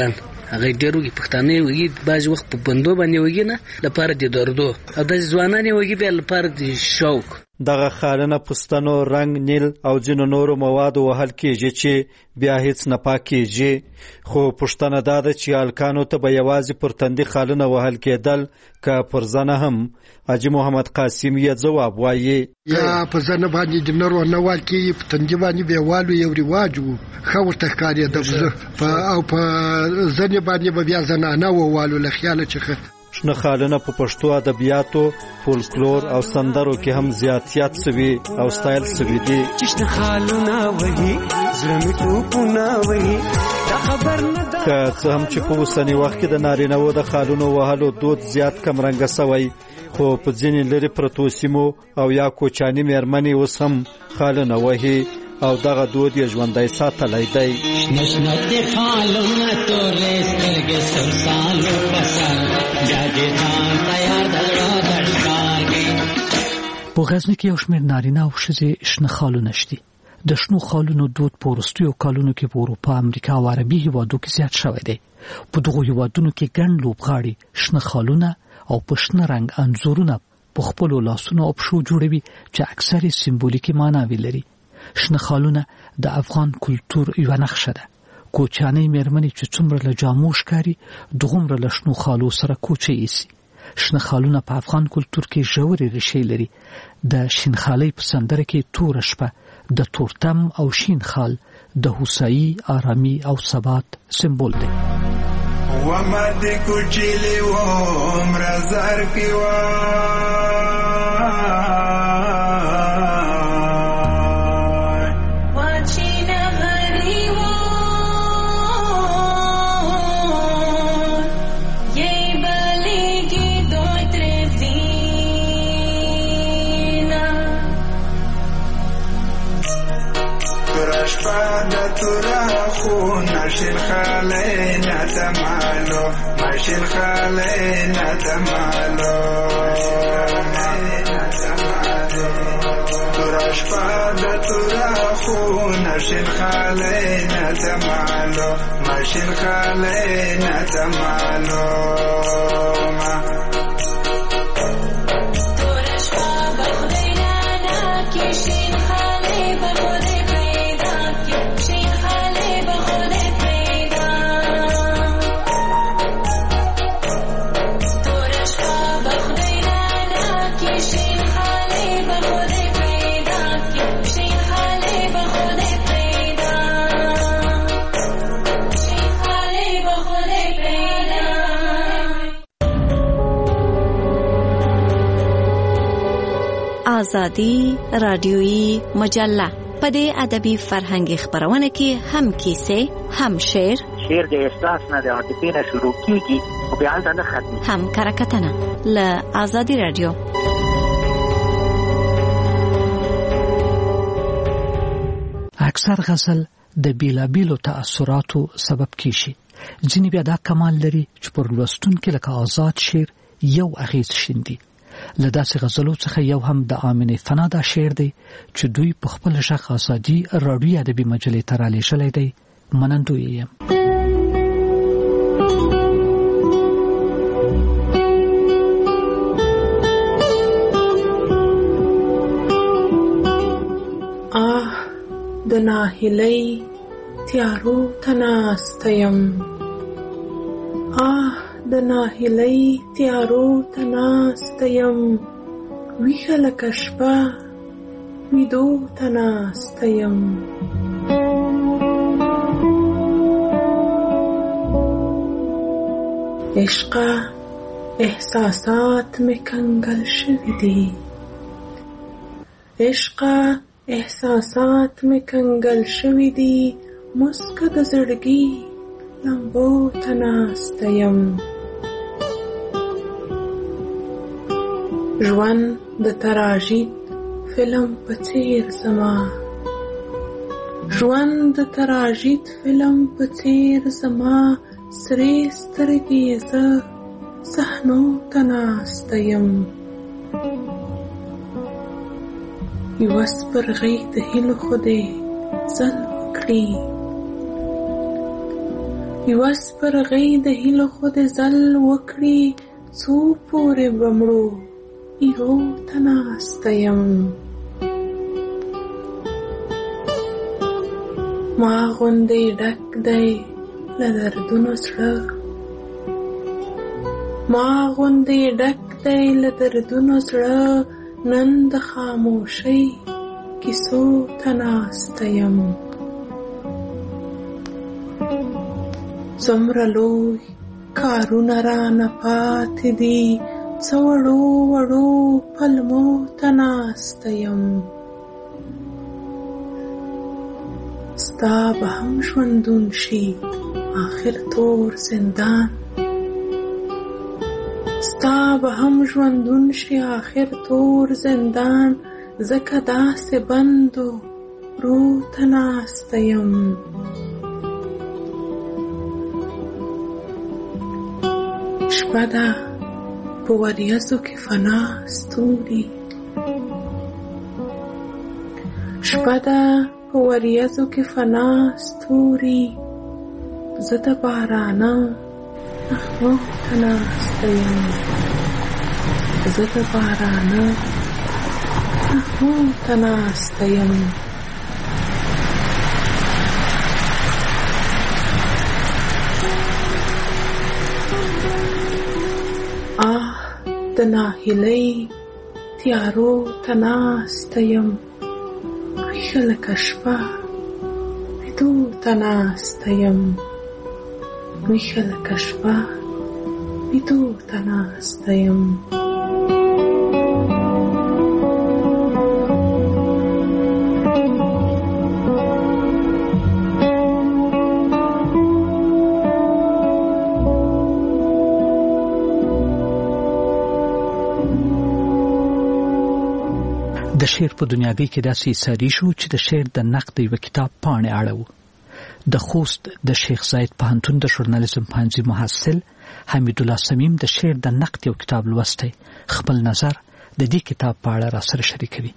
هغه ډیرو کې پښتانه وږي بعض وخت په بندو باندې وږي نه لپاره د دردو او د ځوانانو وږي به لپاره د شوق دغه خالنه پستانو رنگ نیل او جنو نورو موادو وهل کېږي چې بیا هیڅ نه پاکېږي خو پښتنه دا ده چې الکانو ته به یوازې پر تندي خالنه وهل کېدل که پر زنه هم. حاجي محمد قاسم یې ځواب وایي یا په زنه باندې د نرو نه وال کې په تندي باندې به والو یو رواج وو خو ورته ښکارېده او په زنه باندې به بیا زنانه ووالو له خیاله چې شنه خالنه په پښتو ادبیاتو فولکلور او سندرو کې هم زیاتیات سوي او سټایل سوي دي. شنه خالونه وهي زړه ټوپونه وهي دا خبر نه ده که څه هم چې په اوسني وخت کې د نارینه‌وو د خالونو وهلو دود زیات کمرنګه سوی خو په ځینې لرې پرتو سیمو او یا کوچاني مېرمنې اوس هم خالونه وهي او دغه دود یې ژوندی ساتلی دی. په غزني کې یو شمېر نارینه او ښځې شنه خالونه شته. د شنو خالونو دود په وروستیو کلونو کې په اروپا، امریکا او عربي هیوادو کې زیات شوی دی. په دغو هیوادونو کې ګڼ لوبغاړي شنه خالونه او په شنه رنګ انځورونه په خپلو لاسونو او پښو جوړوي چې اکثر سمبولیکي معناوې لري. شنه خالونه د افغان کلتور یوه نقشه ده. کوچانۍ مېرمنې چې څومره له جامو ښکاري دغومره له شنو خالو سره کوچه ایسي. شنه خالونه په افغان کلتور کې ژورې ریښې لري. د شینخالۍ په سندره کې توره شپه د تورتم او شین خال د هوسایي، آرامي او ثبات سمبول دی. وما د کوچلي و عمر زر کې و ماشین خاله نتمالو ماشین خاله نتمالو تراش پاد ترا خو ناشین خاله نتمالو ماشین خاله نتمالو آزادی رادیویی مجله په دې ادبي فرهنګي خبرونه کې هم کیسې، هم شعر شعر د احساس نه د عاطفې نه شروع کیږي او بیا نه ختمي، هم کرکټنه له آزادی رادیو. اکثر غزل د بیلابیلو تأثیراتو سبب کیږي. ځینې بیا دا کمال لري چې پر لوستونکو لکه آزاد شعر یو اغیز شیندي. له داسې غزلو څخه یو هم د آمنې فنا دا شعر دی چې دوی په خپل ژغ آزادي راډیو ادبي مجلې ته رالیږلی دی. منندوی یم. آه د ناهیلۍ تیارو ته ناسته یم، آه د ناهیلۍ تیارو ته ناسته یم، ویښه لکه شپه ویدو ته ناسته یم. عشقه احساسات می کنگل شوی دی، عشقه احساسات می کنگل شوی دی، مسکه د زړګي لمبو ته ناسته یم. ژوند د تراژید فلم په څیر زما، ژوند د تراژید فلم په څیر زما، سرې سترګې زه صحنو ته ناسته یم. یوه سپرغۍ د هیلو خدای ځل وکړي، یوه سپرغۍ د هیلو خود ځل وکړي څو پورې بمړو ایرو ته ناسته یم ما غوندې ډک دی له دردونو زړه ما غوندې ډک دی له دردونو زړه نن د خاموشۍ کیسو ته ناسته یم څومره لوی کارونه رانه پاتې دي څه وړو وړو پلمو ته ناسته یم ستا به هم ژوندون شي آخر تور زندان ستا به هم ژوندون شي آخر تور زندان ځکه داسې بندو رو ته ناسته یم شپه ده په وریځو کې فنا ستوري شپه ده په وریځو کې فنا ستوري زه د بارانه نغمو ته ناسته یم زه د بارانه نغمو ته ناسته یم آه د ناهیلۍ تیارو ته ناسته یم ویښه لکه شپه ویدو ته ناسته یم ویښه لکه شپه ویدو ته ناسته یم د شعر په دنیاګۍ کې داسې ساری شو چې د شعر د نقد یو کتاب پاڼې اړوو د خوست د شیخ زاید پوهنتون د ژورنالیزم پوهنځي محصل حمید الله سمیم د شعر د نقد یو کتاب لوستی خپل نظر د دې کتاب په اړه را سره شریکوي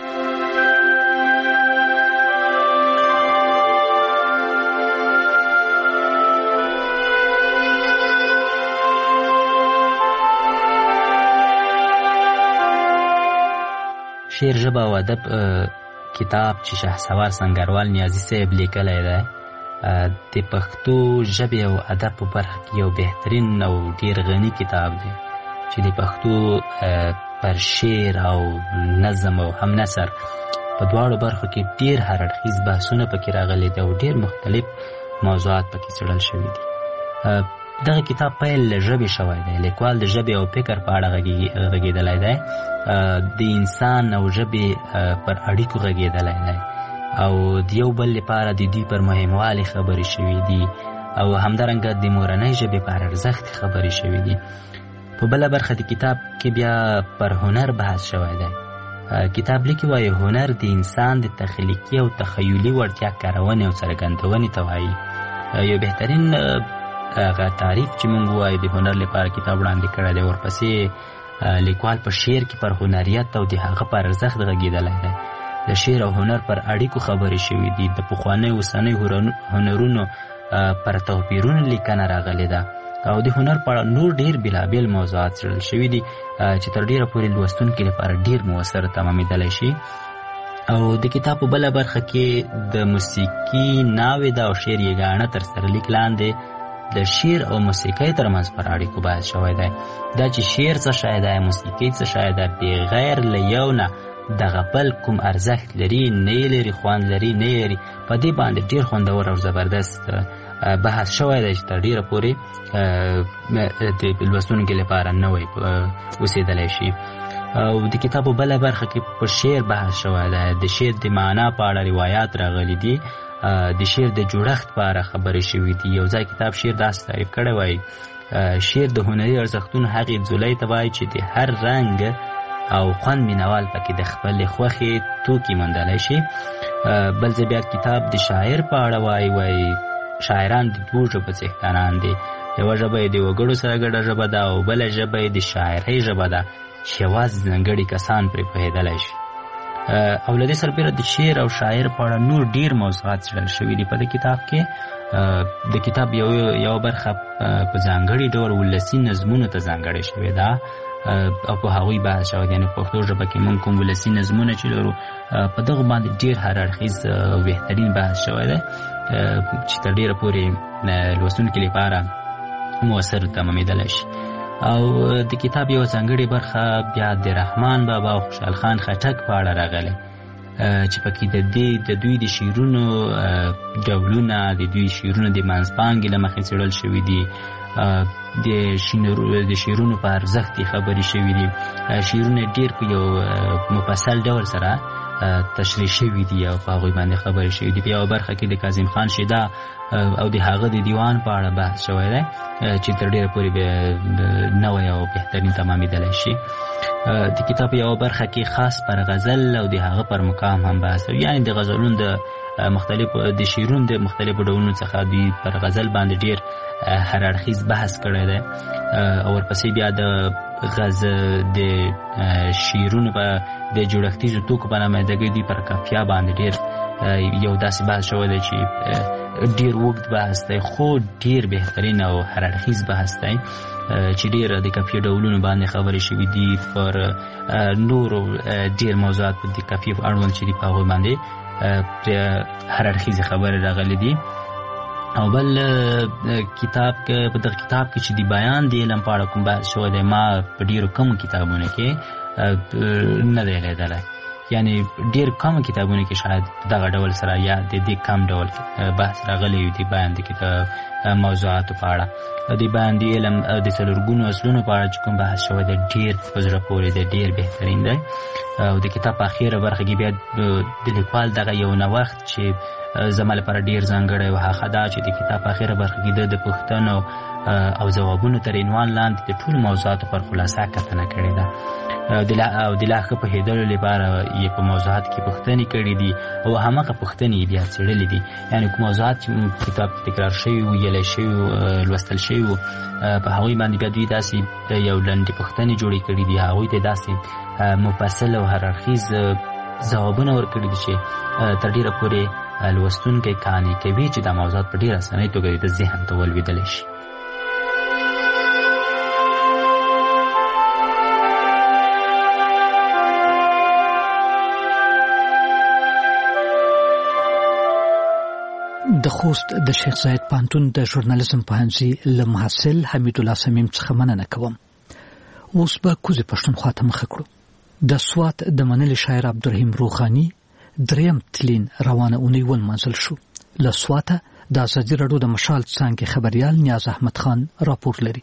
شعر ژبه او ادب کتاب چې شهسوار سنگروال نیازي صاحب لیکلی دی د پښتو ژبې او ادب په برخه کې یو بهترین او ډیر غني کتاب دی چې د پښتو پر شعر او نظم او هم نثر په دواړو برخو کې ډیر هر اړخیز بحثونه پکې راغلي دي او ډیر مختلف موضوعات پکې څېړل شوي دي دغه کتاب پیل له ژبې شوی دی لیکوال د ژبې او فکر په اړه غږېدلی دی د انسان او ژبې پر اړیکو غږېدلی دی او د یو بل لپاره د دوی پر مهموالي خبرې شوي دي او همدارنګه د مورنۍ ژبې پر ارزښت خبرې شوي دي په بله برخه د کتاب کې بیا پر هنر بحث شوی دی کتاب لیکي وایي هنر د انسان د تخلیقي او تخیلي وړتیا کارونې او څرګندونې ته وایي یو بهترین هغه تعریف چې موږ وایو د هنر لپاره کتاب وړاندې کړی دی ورپسې لیکوال په شعر کې پر هنریت او د هغه پر ارزښت غږېدلی دی د شعر او هنر پر اړیکو خبرې شوي دي د پخوانیو اوسنیو هنرونو پر توپیرونو لیکنه راغلې ده او د هنر په اړه نور ډېر بېلابېل موضوعات څېړل شوي دي چې تر ډېره پورې لوستونکي لپاره ډېر مؤثر تمامېدلی شي او د کتاب په بله برخه کې د موسیقي ناوې ده او شعر یګانه تر سرلیک لاندې د شعر او موسیقۍ ترمنځ پر اړیکو بحث شوی دی دا چې شعر څه شی دی موسیقي څه شی ده بغیر له یو نه دغه بل کوم ارزښت لري نه یې لري خوند لري نه یې لري په دې باندې ډېر خوندور او زبردست بحث شوی دی چې تر ډېره پورې د لوستونکو لپاره نوی اوسېدلی شي او د کتاب په بله برخه کې په شعر بحث شوی دی د شعر د معنا په اړه روایات راغلي دي د شعر د جوړښت په اړه خبرې شوي دي یو ځای کتاب شعر داسې تعریف کړی وایي شعر د هنري ارزښتونو هغې ځولۍ ته وایي چې د هر رنګ او خوند مینوال پکې د خپلې خوښې توکي موندلی شي بل ځای بیا کتاب د شاعر په اړه وایي وایي شاعران د دوو ژبو څښتنان دي یوه ژبه یې د وګړو سره ګډه ژبه ده او بله ژبه یې د شاعرۍ ژبه ده چې یوازې ځانګړي کسان پرې پوهېدلی شي او لدې سربېره د شعر او شاعر په اړه نور ډیر موضوعات څېړل شوي دي په دې کتاب کې. د کتاب یو یو برخه په ځانګړي ډول ولسي نظمونو ته ځانګړې شوې ده او په هغوی بحث شوی دی. یعنې په پښتو ژبه کې موږ کوم ولسي نظمونه چې لرو په دغه باندې ډېر هر اړخیز او بهترین بحث شوی دی چې تر ډېره پورې لوستونکي لپاره مؤثر تمامېدلی شي. او د کتاب یو ځانګړې برخه بیا د رحمان بابا او خوشحال خان خټک په اړه راغلی چې پکې د دې د دوی د شعرونو ډولونه د دوی شعرونه د منځپانګې له مخې څېړل شوي دي. د د شعرونو په ارزښت خبرې شوي دي. شعرونه ډېر په یو مفصل ډول سره تشریح شوي دي او په هغوی باندې خبرې شوي دي. په یوه برخه کې د کاظم خان شیدا او د هغه د دیوان په اړه بحث شوی دی چې تر ډېره پورې نوی او بهترین تمامېدلی شي. د کتاب یوه برخه کې خاص پر غزل او د هغه پر مقام هم بحث شوی، یعنې د غزلونو د مختلفو د شعرونو د مختلفو ډولونو څخه دوی پر غزل باندې ډېر هر اړخیز بحث کړی دی. او ورپسې بیا د غزل د شعرونو په د جوړښتیزو توکو په نمایندګۍ دوی پر قافیه باندې ډېر یو داسې بحث شوی دی چې ډېر اوږد بحث دی خو ډېر بهترین او هر اړخیز بحث دی چې ډېر د قافیې ډولونو باندې خبرې شوي دي. پر نورو ډېر موضوعات په د قافیې اړوند چې دي په هغوی باندې هر اړخیزې خبرې راغلي دي. او بل کتاب په دغه کتاب کې چې د بیان د علم په اړه کوم بحث شوی دی ما په ډېرو کمو کتابونو کې نه دی لیدلی. یعنې ډېر کم کتابونو کې شاید دغه ډول سره یا د دې کم ډول بحث راغلی وي د بیان د کتاب موضوعاتو په اړه. د بیان د علم د څلورګونو اصلونو په اړه چې کوم بحث شوی دی ډېر په زړه پورې دی، ډېر بهترین دی. او د کتاب په اخیره برخه کې بیا د لیکوال دغه یو نوښت چې زما لپاره ډېر ځانګړی و هغه دا چې د کتاب په اخیره برخه کې د پوښتنو او ځوابونو تر عنوان لاندې د ټولو موضوعاتو پر خلاصه کتنه کړې ده او د لا ښه پوهېدلو لپاره یې په موضوعاتو کې پوښتنې کړې دي او هماغه پوښتنې یې بیا څېړلې دي. یعنې کوم موضوعات چې کتاب کې تکرار شوي وو، یلی شوي وو، لوستل شوي وو، په هغوی باندې بیا دوی داسې یو لنډې پوښتنې جوړې کړي دي، هغوی ته داسې مفصل او هر اړخیز ځوابونه ورکړي دي چې تر ډېره پورې لوستونکی قانع کوي چې دا موضوعات په ډېره اسانۍ توګه د ذهن ته ولوېدلی شي. د خوست د شیخ زاید پوهنتون د ژورنالیزم پوهنځي له محصل حمید الله صمیم څخه مننه کوم. اوس به کوزې پښتونخوا ته مخه کړو. د سوات د منلي شاعر عبدالرحیم روغاني دریم تلین روانه اونۍ ونمانځل شو. له سواته د ازادي راډیو د مشال څانګې خبریال نیاز احمد خان راپور لري.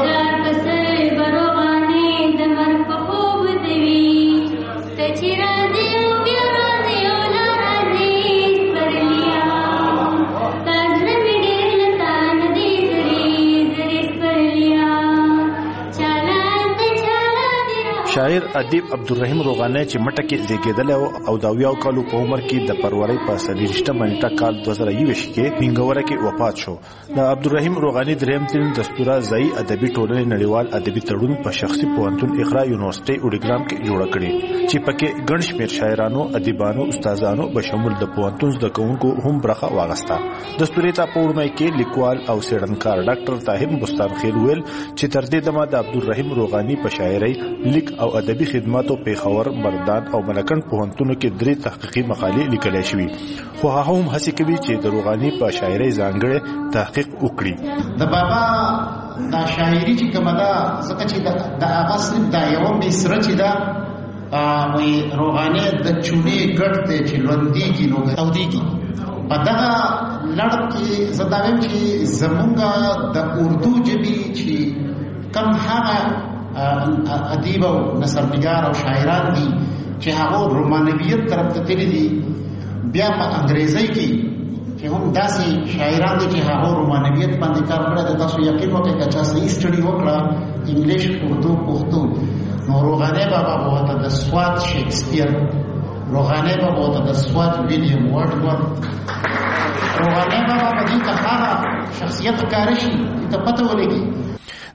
شاعر ادیب عبدالرحیم روغاني چې مټه کې زیږیدلی او د اویاو کالو په عمر کې د فروری په څلېرویشتمه نیټه کال دوه زره یوویشت کې مینګوره کې وفات شو. د عبدالرحیم روغاني دریم تلین دستوره ځایي ادبي ټولنې نړیوال ادبي تړون په شخصي پوهنتون اقرا یونیورسيټي وډیګرام کې جوړه کړې چې پکې ګڼ شمېر شاعرانو، ادیبانو، استادانو بشمول د پوهنتون زده کوونکو هم برخه واغسته. دستورې ته په وړاندې کې لیکوال او څېړنکار ډاکټر طاهر بستان خیل ویل چې تر دې دمه د عبدالرحیم روغاني په شاعرۍ، لیک او ادبي خدماتو پیښور، بردان او ملکند پوهنتونو کې درې تحقیقي مقالې لیکلې شوې، خو هغه هم هڅه کوي چې د روغاني په شاعرۍ ځانګړی تحقیق وکړي. د بابا دا شاعري چې کومه ده ځکه چې د هغه صرف دا یوه مصره چې ده وایي روغاني د چونې ګډ دی چې لوندېږي نو تودېږي. په دغه لړ کې زه دا وایم چې زمونږ د اردو ژبې چې کم هغه ادیب او نثرنګار او شاعران دي چې هغه رومانویت طرف ته تللي دي، بیا په انګریزۍ کې چې هم داسې شاعران دي چې هغه رومانویت باندې کار کړی دی. تاسو یقین وکړئ که چا صحیح سټډي وکړه انګلیش، اردو، پښتو، نو روغاني بابا به ورته د سوات شیکسپیر، روغاني بابا ورته د سوات ویلیام ورډورث، روغاني بابا په دې که هغه شخصیت ښکاره شي ته پته ولګي. د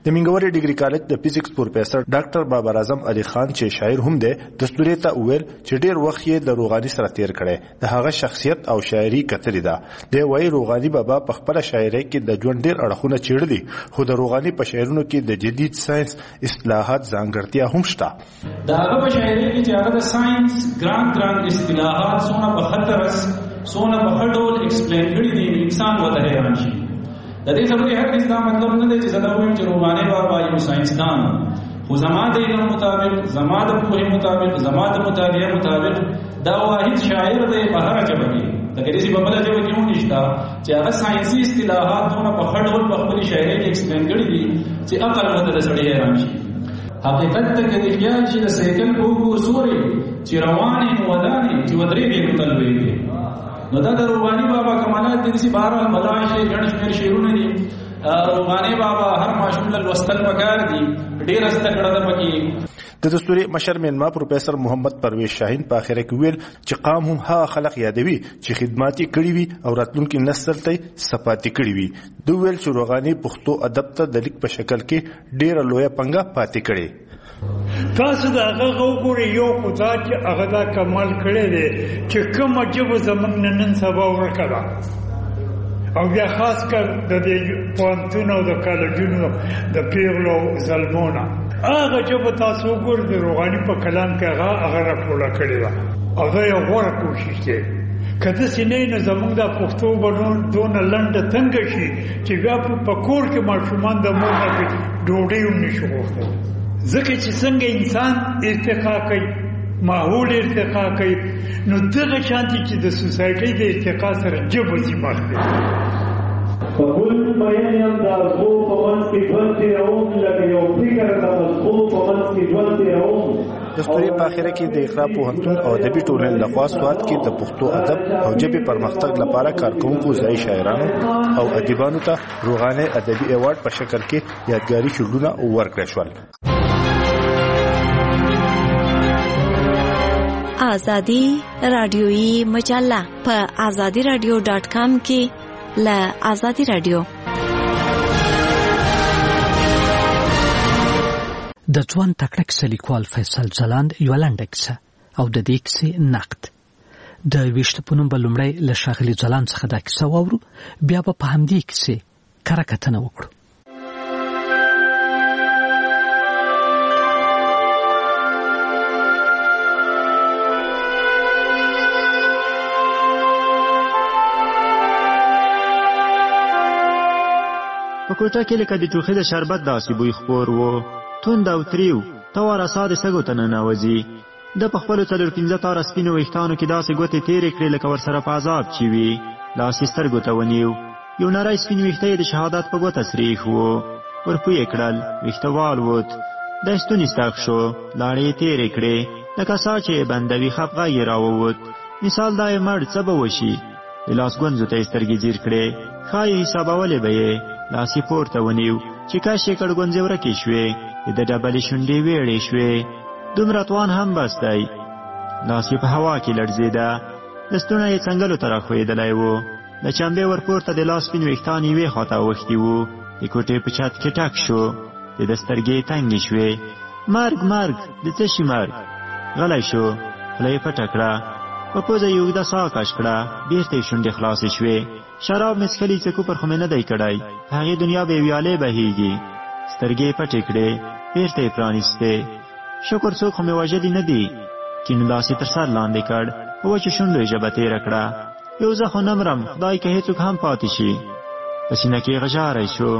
د منګوري ډیګري کالج د فزیکس پروفیسور ډاکټر بابر اعظم علي خان چې شاعر هم دی دستوري ته ویل چې ډیر وخت یې د روغاني سره تیر کړي د هغه شخصیت او شاعري کتلې ده د وای روغاني بابا په خپل شاعري کې د ژوند ډیر اړخونه چیړلي خو د روغاني په شاعرونو کې د جدید ساينس اصطلاحات ځانګړتیا هم شته د هغه په شاعري کې چې هغه د ساينس ګران ګران اصطلاحات څونه په خطرس څونه په هډول ایکسپلین کړي دي انسان وته حیران شي د دې خبرې هر دا مطلب نه دی چې زدا وایم چې روغاني بابا یو ساينسدان خو زما د علم مطابق زما د پوهې مطابق زما د مطالعې مطابق دا واحد شاعر دی په هر ژبه کې د کلیسي په بل ژبه کې هم نشته چې هغه ساينسي اصطلاحات څونه په هډول په خپل شاعري کې ایکسپلین کړي دي چې عقل وته د سړي حیران شي حقیقت ته کې د خیال چې د سیکل په وګوري چې رواني وداني چې ودرې دي متلوي دي نو دا د روغاني بابا کمالات دي چې بهر مداشه ګڼ شمیر شعرونه دي روغاني بابا هر ماشوم له وستل پکار دي ډیر است کړه د پکی د دستوري مشر مینما پروفیسور محمد پرویز شاهین په اخره کې ویل چې قام هم ها خلق یادوي چې خدماتي کړی وي او راتلونکي نسل ته صفاتي کړی وي دوی ویل چې روغاني پښتو ادب ته د لیک په شکل کې ډیر لوی پنګه پاتې کړي تاسو دا هغه وګورئ یو خدای چې هغه دا کمال کړی دی چې کومه ژبه زموږ نن سبا ورکه ده او بیا خاص کر د دې پوهنتون او د کالجونو د پیغلو ظلمونه هغه ژبه تاسو وګورئ د روغاني په کلام کې هغه هغه راټوله کړې ده او دا یو غوره کوشش دی که داسې نه نو زموږ دا پښتو به دونه لنډه تنګه شي چې بیا په کور کې ماشومان د مور نه ډوډۍ هم نشي غوښتلی ځکه چې څنګه انسان ارتقا کوي ماحول ارتقا کوي نو دغه شانتي چې د سوسایټي د ارتقا سره ژبه ځي مخ ته په ګل مین یم د ارزو په منځ کې ژوند تېروم لکه یو فکر د مزغو په منځ کې ژوند تېروم دستوري په اخره کې د اقرا پوهنتون او ادبي ټولنې لخوا سواد کې د پښتو ادب او ژبې پرمختګ لپاره کارکونکو ځای شاعرانو او ادیبانو ته روغاني ادبي ایوارډ په شکل کې یادګاري شعرونه ورکړل شول آزادی رادیویی مجله په آزادی رادیو ډاٹ کام کې ل آزادی رادیو د ځوان تکړک سلیکوال فیصل ځلاند یو لنډه کیسه او د دې کیسې نقد د ویشت په نوم بلومړی له ښاغلي ځلاند څخه دا کیسه واورو بیا به په همدې کیسې کره کتنه وکړو په کوټه کې لکه د ټوخي د شربت داسې بوی خپور و توند او تریو تواره سا د سږو ته ننوځي د په خپلو څلور پنځه تاره سپینو ویښتانو کې داسې ګوتې تېرې کړې لکه ورسره په عذاب چې وي لاس یې سترګو ته ونیو یو نری سپین ویښته یې د شهادت په ګوته سریښ و ورپو یې کړل ویښته والوت د ستوني ستغ شو لاړې یې تېرې کړې لکه سا چې بندوي خپغه یې راووت مثال دا یې مړ څه به وشي د لاس ګونځو ته یې سترګې ځیر کړې ښایي حسابولې به یې لاس یې پورته ونیو چې کاش یې کړګونځې ورکې شوې د ډبلې شونډې ویړې شوې دومره توان هم بس دی لاس یې په هوا کې لړزېده لستونه یې څنګلو ته راښویېدلی و د چمبې ورپورته د لاس سپین ویښتان یوې خواته اوښتي وو د کوټې په چت کې ټک شو د ده سترګې تنګې شوې مرګ مرګ د څه شي مرګ غلی شو خوله یې پټه کړه په پوزه یې اوږده ساه کش کړه بېرته یې شونډې خلاصې شوې شراب مې څښلي څه کوپر خو مې نه دی کړی هغې دنیا به ویالې بهیږي سترګې یې پټې کړې بېرته یې پرانیستې شکر څوک خو مې وژلي نه دي کینو داسې تر سر لاندې کړ په وچو شونډو یې ژبه تېره کړه یو زه خو نه مرم خدای که هېڅوک هم پاتې شي په سینه کې یې غژاری شو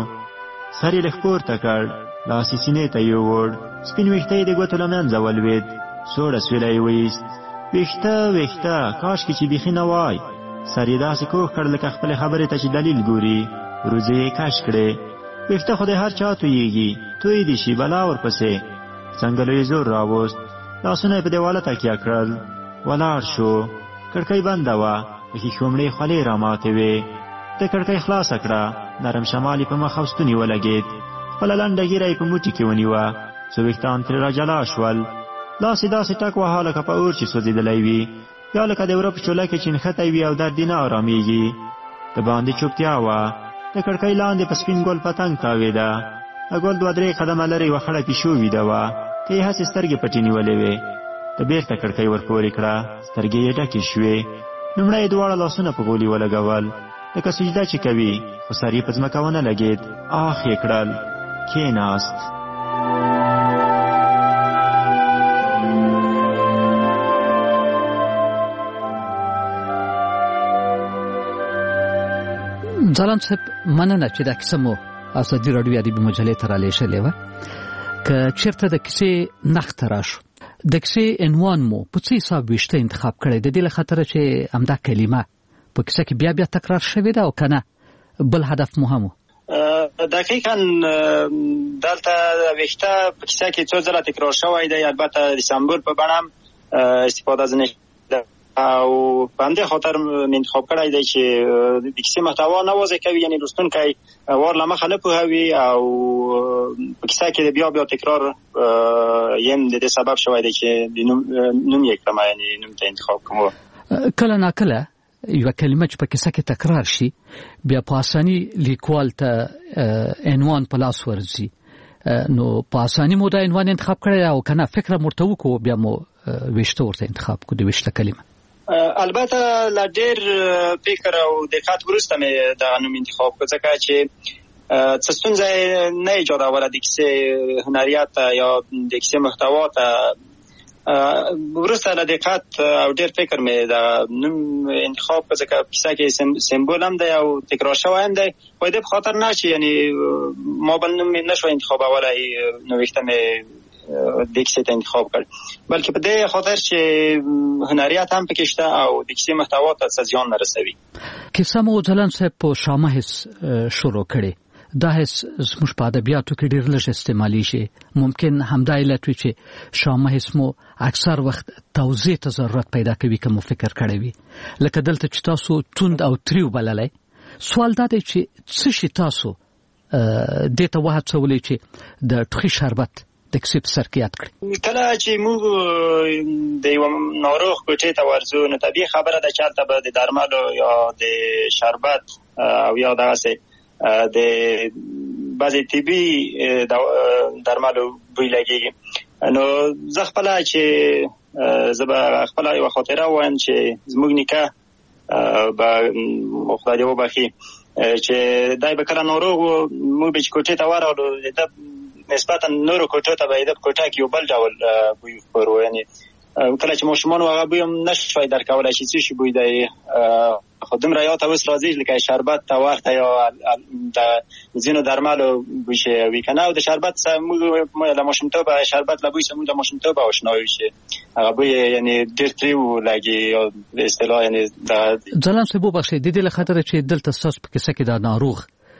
سر یې لږ پورته کړ لاس یې سینې ته یووړ سپین ویښته یې د ګوتو له منځه ولوېد سوړه سویله یې ویست ویښته ویښته کاشکې چې بیخي نه وای سر یې داسې کوږ کړ لکه خپلې خبرې ته چې دلیل ګوري وروځې یې کش کړې ویښته خو د هر چا تویېږي توی دې شي بلا ورپسې څنګلو یې زور راوست لاسونه یې په دیواله تکیه کړل ولاړ شو کړکۍ بنده وه د ښیښو مړې خولې راماتې وې د کړکۍ خلاصه کړه نرم شمال یې په مخ او ستوني ولګېد خپله لنډه ږیره یې په موټي کې ونیوه څو ویښتان ترې راجلا شول لاس یې داسې ټک وهه لکه په اور چې سوځېدلی وي یا لکه د وره په چوله کې چې نښتی وي او درد یې نه ارامېږي د باندې چوپتیا وه د کړکۍ لاندې په سپین ګل پتنګ تاوېده ګل دوه درې قدمه لرې یوه خړه پیشو ویده وه که یې هسې سترګې پټې نیولې وې د بېرته کړکۍ ورپورې کړه سترګې یې ډکې شوې لومړی یې دواړه لاسونه په غولي ولګول لکه سجده چې کوي خو سر یې په ځمکه ونه لګېد آخ یې کړل کېناست ځلاند صاحب مننه چې دا کیسه مو ازادي راډیو ادبي مجلې ته رالیږلې وه که چېرته د کیسې نښ ته راشو د کیسې عنوان مو په څه حساب ویشته انتخاب کړی د دې له خاطره چې همدا کلمه په کیسه کې بیا بیا تکرار شوې ده او که نه بل هدف مو هم و دقیقا دلته ویښته په کیسه کې څو ځله تکرار شوی دی البته د سمبول په بڼه هم استفاده ځنې او په همدې خاطر مې انتخاب کړی دی چې د کیسې محتوا نه واضح کوي یعنی لوستونکی وار له مخه نه پوهوي او په کیسه کې د بیا بیا تکرار یم د دې سبب شوی دی چې د نوم یې کړم یعنی نوم ته انتخاب کوم کله ناکله یوه کلمه چې په کیسه کې تکرار شي بیا په اساني لیکوال ته عنوان په لاس ورځي نو په اساني مو دا عنوان انتخاب کړی او که نه فکر هم ورته وکړو بیا مو ویشته ورته انتخاب کړو د ویشته کلمه البته له ډېر فکر او دقت وروسته مې دغه نوم انتخاب کړ ځکه چې څه ستونزه نه ایجادوله د کیسې هنریت یا د کیسې محتوا ته وروسته له دقت او ډېر فکر مې د نوم انتخاب کړ ځکه کیسه کې سمبول هم دی او تکرار شوی هم دی خو د په خاطر نه چې یعنی ما بل نوم نشو انتخابولی نو ویښته مې د کیسې ته انتخاب کړ بلکې په دې خاطر چې هنریت هم پکې شته او د کیسې محتوا ته څه زیان نه رسوي کیسه مو ځلاند صاحب په شامه حس شروع کړې دا حس زموږ په ادبیاتو کې ډېر لږ استعمالیږي ممکن همدا علت وي چې شامه حس مو اکثر وخت توضیح ته ضرورت پیدا کوي که مو فکر کړی وي لکه دلته چې تاسو توند او تریو بللی سوال دا دی چې څه شي تاسو دې ته وهڅولی چې د ټوخي شربت د کیسې په سر کې یاد کړي کله چې موږ د یوه ناروغ کوټې ته ورځو نو طبیعي خبره ده چې هلته به د درملو یا د شربت او یا دغسې د بعضې طبي درملو بوی لګېږي نو زه خپله چې زه به خپله یوه خاطره ووایم چې زموږ نیکه به خدای دې وبخي چې دی به کله ناروغ و موږ به چې کوټې ته ورغلو د نسبتا نورو کوټو ته به یې د کوټه کې یو بل ډول بوی خپور و یعنې کله چې ماشومان و هغه بوی هم نشوی درکولی چې څه شي بوی دی خو دومره یاته اوس راځي لکه شربت ته ورته یا د ځینو درملو بوی چې وي که نه او د شربت موږ له ماشومتوبه شربت له بوی څخه موږ له ماشومتوبه اشنا یو چې هغه بوی یعنې ډېر تریو لګي یا په اصطلاح یعنې ځلاند صاحب وبخښئ د دې له خاطره چې دلته ستاسو په کیسه کې دا ناروغ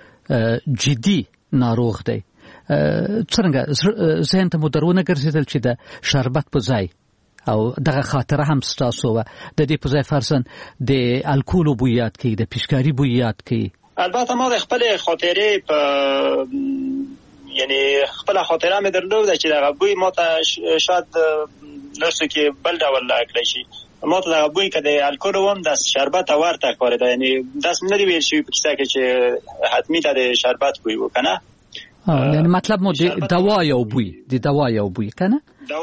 جدي ناروغ دی څرنګه ذهن ته مو در ونه ګرځېدل چې د شربت په ځای او دغه خاطره هم ستاسو وه د دې په ځای فرضاً د الکولو بوی یاد کړي د پیشکاري بوی یاد کړي البته ما د خپلې خاطرې په یعنې خپله خاطره مې درلوده چې دغه بوی ما ته شاید لرسو کې بل ډول کړی شي ما ته دغه بوی که د الکولو هم د شربت ورته ښکارېده یعنې داسې نه دي ویل شوي په کیسه کې چې حتمي ته د شربت بوی و که نه یعنی مطلب مو د دوا یو بوی د دوا یو بوی کنه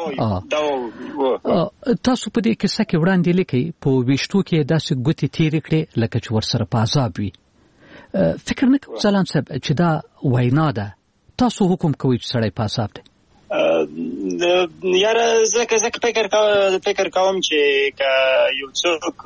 تاسو په دې کیسه کې وړاندې لیکئ په ویشتو کې داسې ګوتې تېرې کړې لکه چې ورسره په عذاب وي فکر نه کوم ځلاند صاحب چې دا وینا ده تاسو حکم کوئ چې سړی په عذاب دی یاره ځکه ځکه فکر فکر کوم چې که یو څوک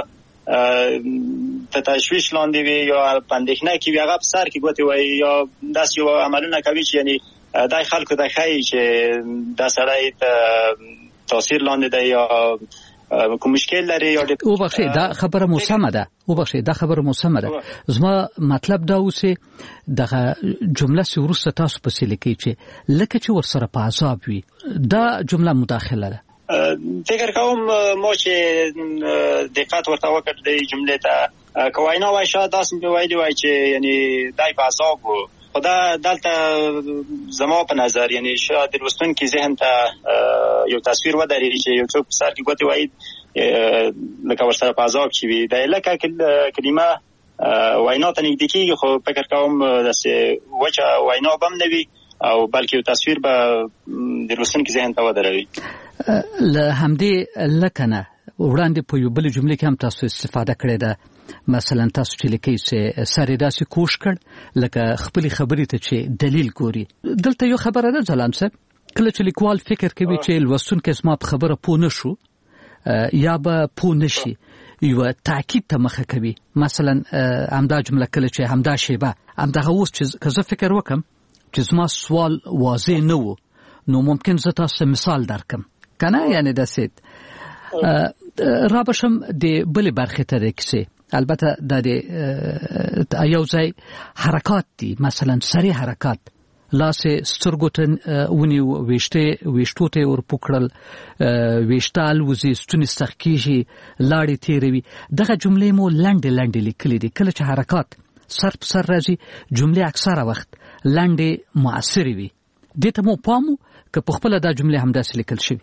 ته تشویش لاندې وي یا په اندېښنه کې وي هغه په سر کې ګوتې وایي یا داسې یو عملونه کوي چې یعنې دی خلکو ته ښایي چې دا سړی ته تاثیر لاندې دی یا کوم مشکل لري یا وبخښئ دا خبره مو سمه ده وبخښئ دا خبره مو سمه ده زما مطلب دا اوس دغه جمله چې وروسته تاسو پسې لیکئ چې لکه چې ورسره په عذاب وي دا جمله مداخله ده فکر کوم ما چې دقت ورته وکړ د جملې ته که وینا وای شاید داسې مې ویلي وای چې یعنې دی په عذاب و خو دا دلته زما په نظر یعنې شاید د لوستونکي ذهن ته یو تصویر ودرېږي چې یو څوک په سر کې ګوتې وایي لکه ورسره په عذاب چې وي د لکه کلمه وینا ته نږدې کېږي خو فکر کوم داسې وچه وینا به هم نه وي او بلکې یو تصویر به د لوستونکي ذهن ته ودروي. له همدې لکنه وړاندې په یو بل جمله کې هم تاسو استفاده کړې ده، مثلا تاسو چې لیکئ چې سر یې داسې کوږ کړ لکه خپلې خبرې ته چې دلیل ګوري. دلته یو خبره ده ځلاند صاحب، کله چې لیکوال فکر کوي چې لوستونکی زما په خبره پوه نه شو یا به پوه نه شي، یو تاکید ته مخه کوي. مثلا همدا جمله کله چې همدا شیبه همدغه اوس چې که زه فکر وکم چې زما سوال واضح نه و، نو ممکن زه تاسو مثال درکم کنه، یعنی داسې را بشم د بلې برخې ته د کیسې. البته دا د یو ځای حرکات دي، مثلا سریع حرکات، لاسې سترګو ته ونیو، ویښتې ویښتو ته یې ورپوکړل، ویښته الوځي، ستونې سخت کېږي، لاړې تېروي. دغه جملې مو لنډې لنډې لیکلې دي. کله چې حرکات سر په سر راځي، جملې اکثره وخت لنډې مؤثرې وي. دې ته مو پام و که په خپله دا جملې همداسې لیکل شوي؟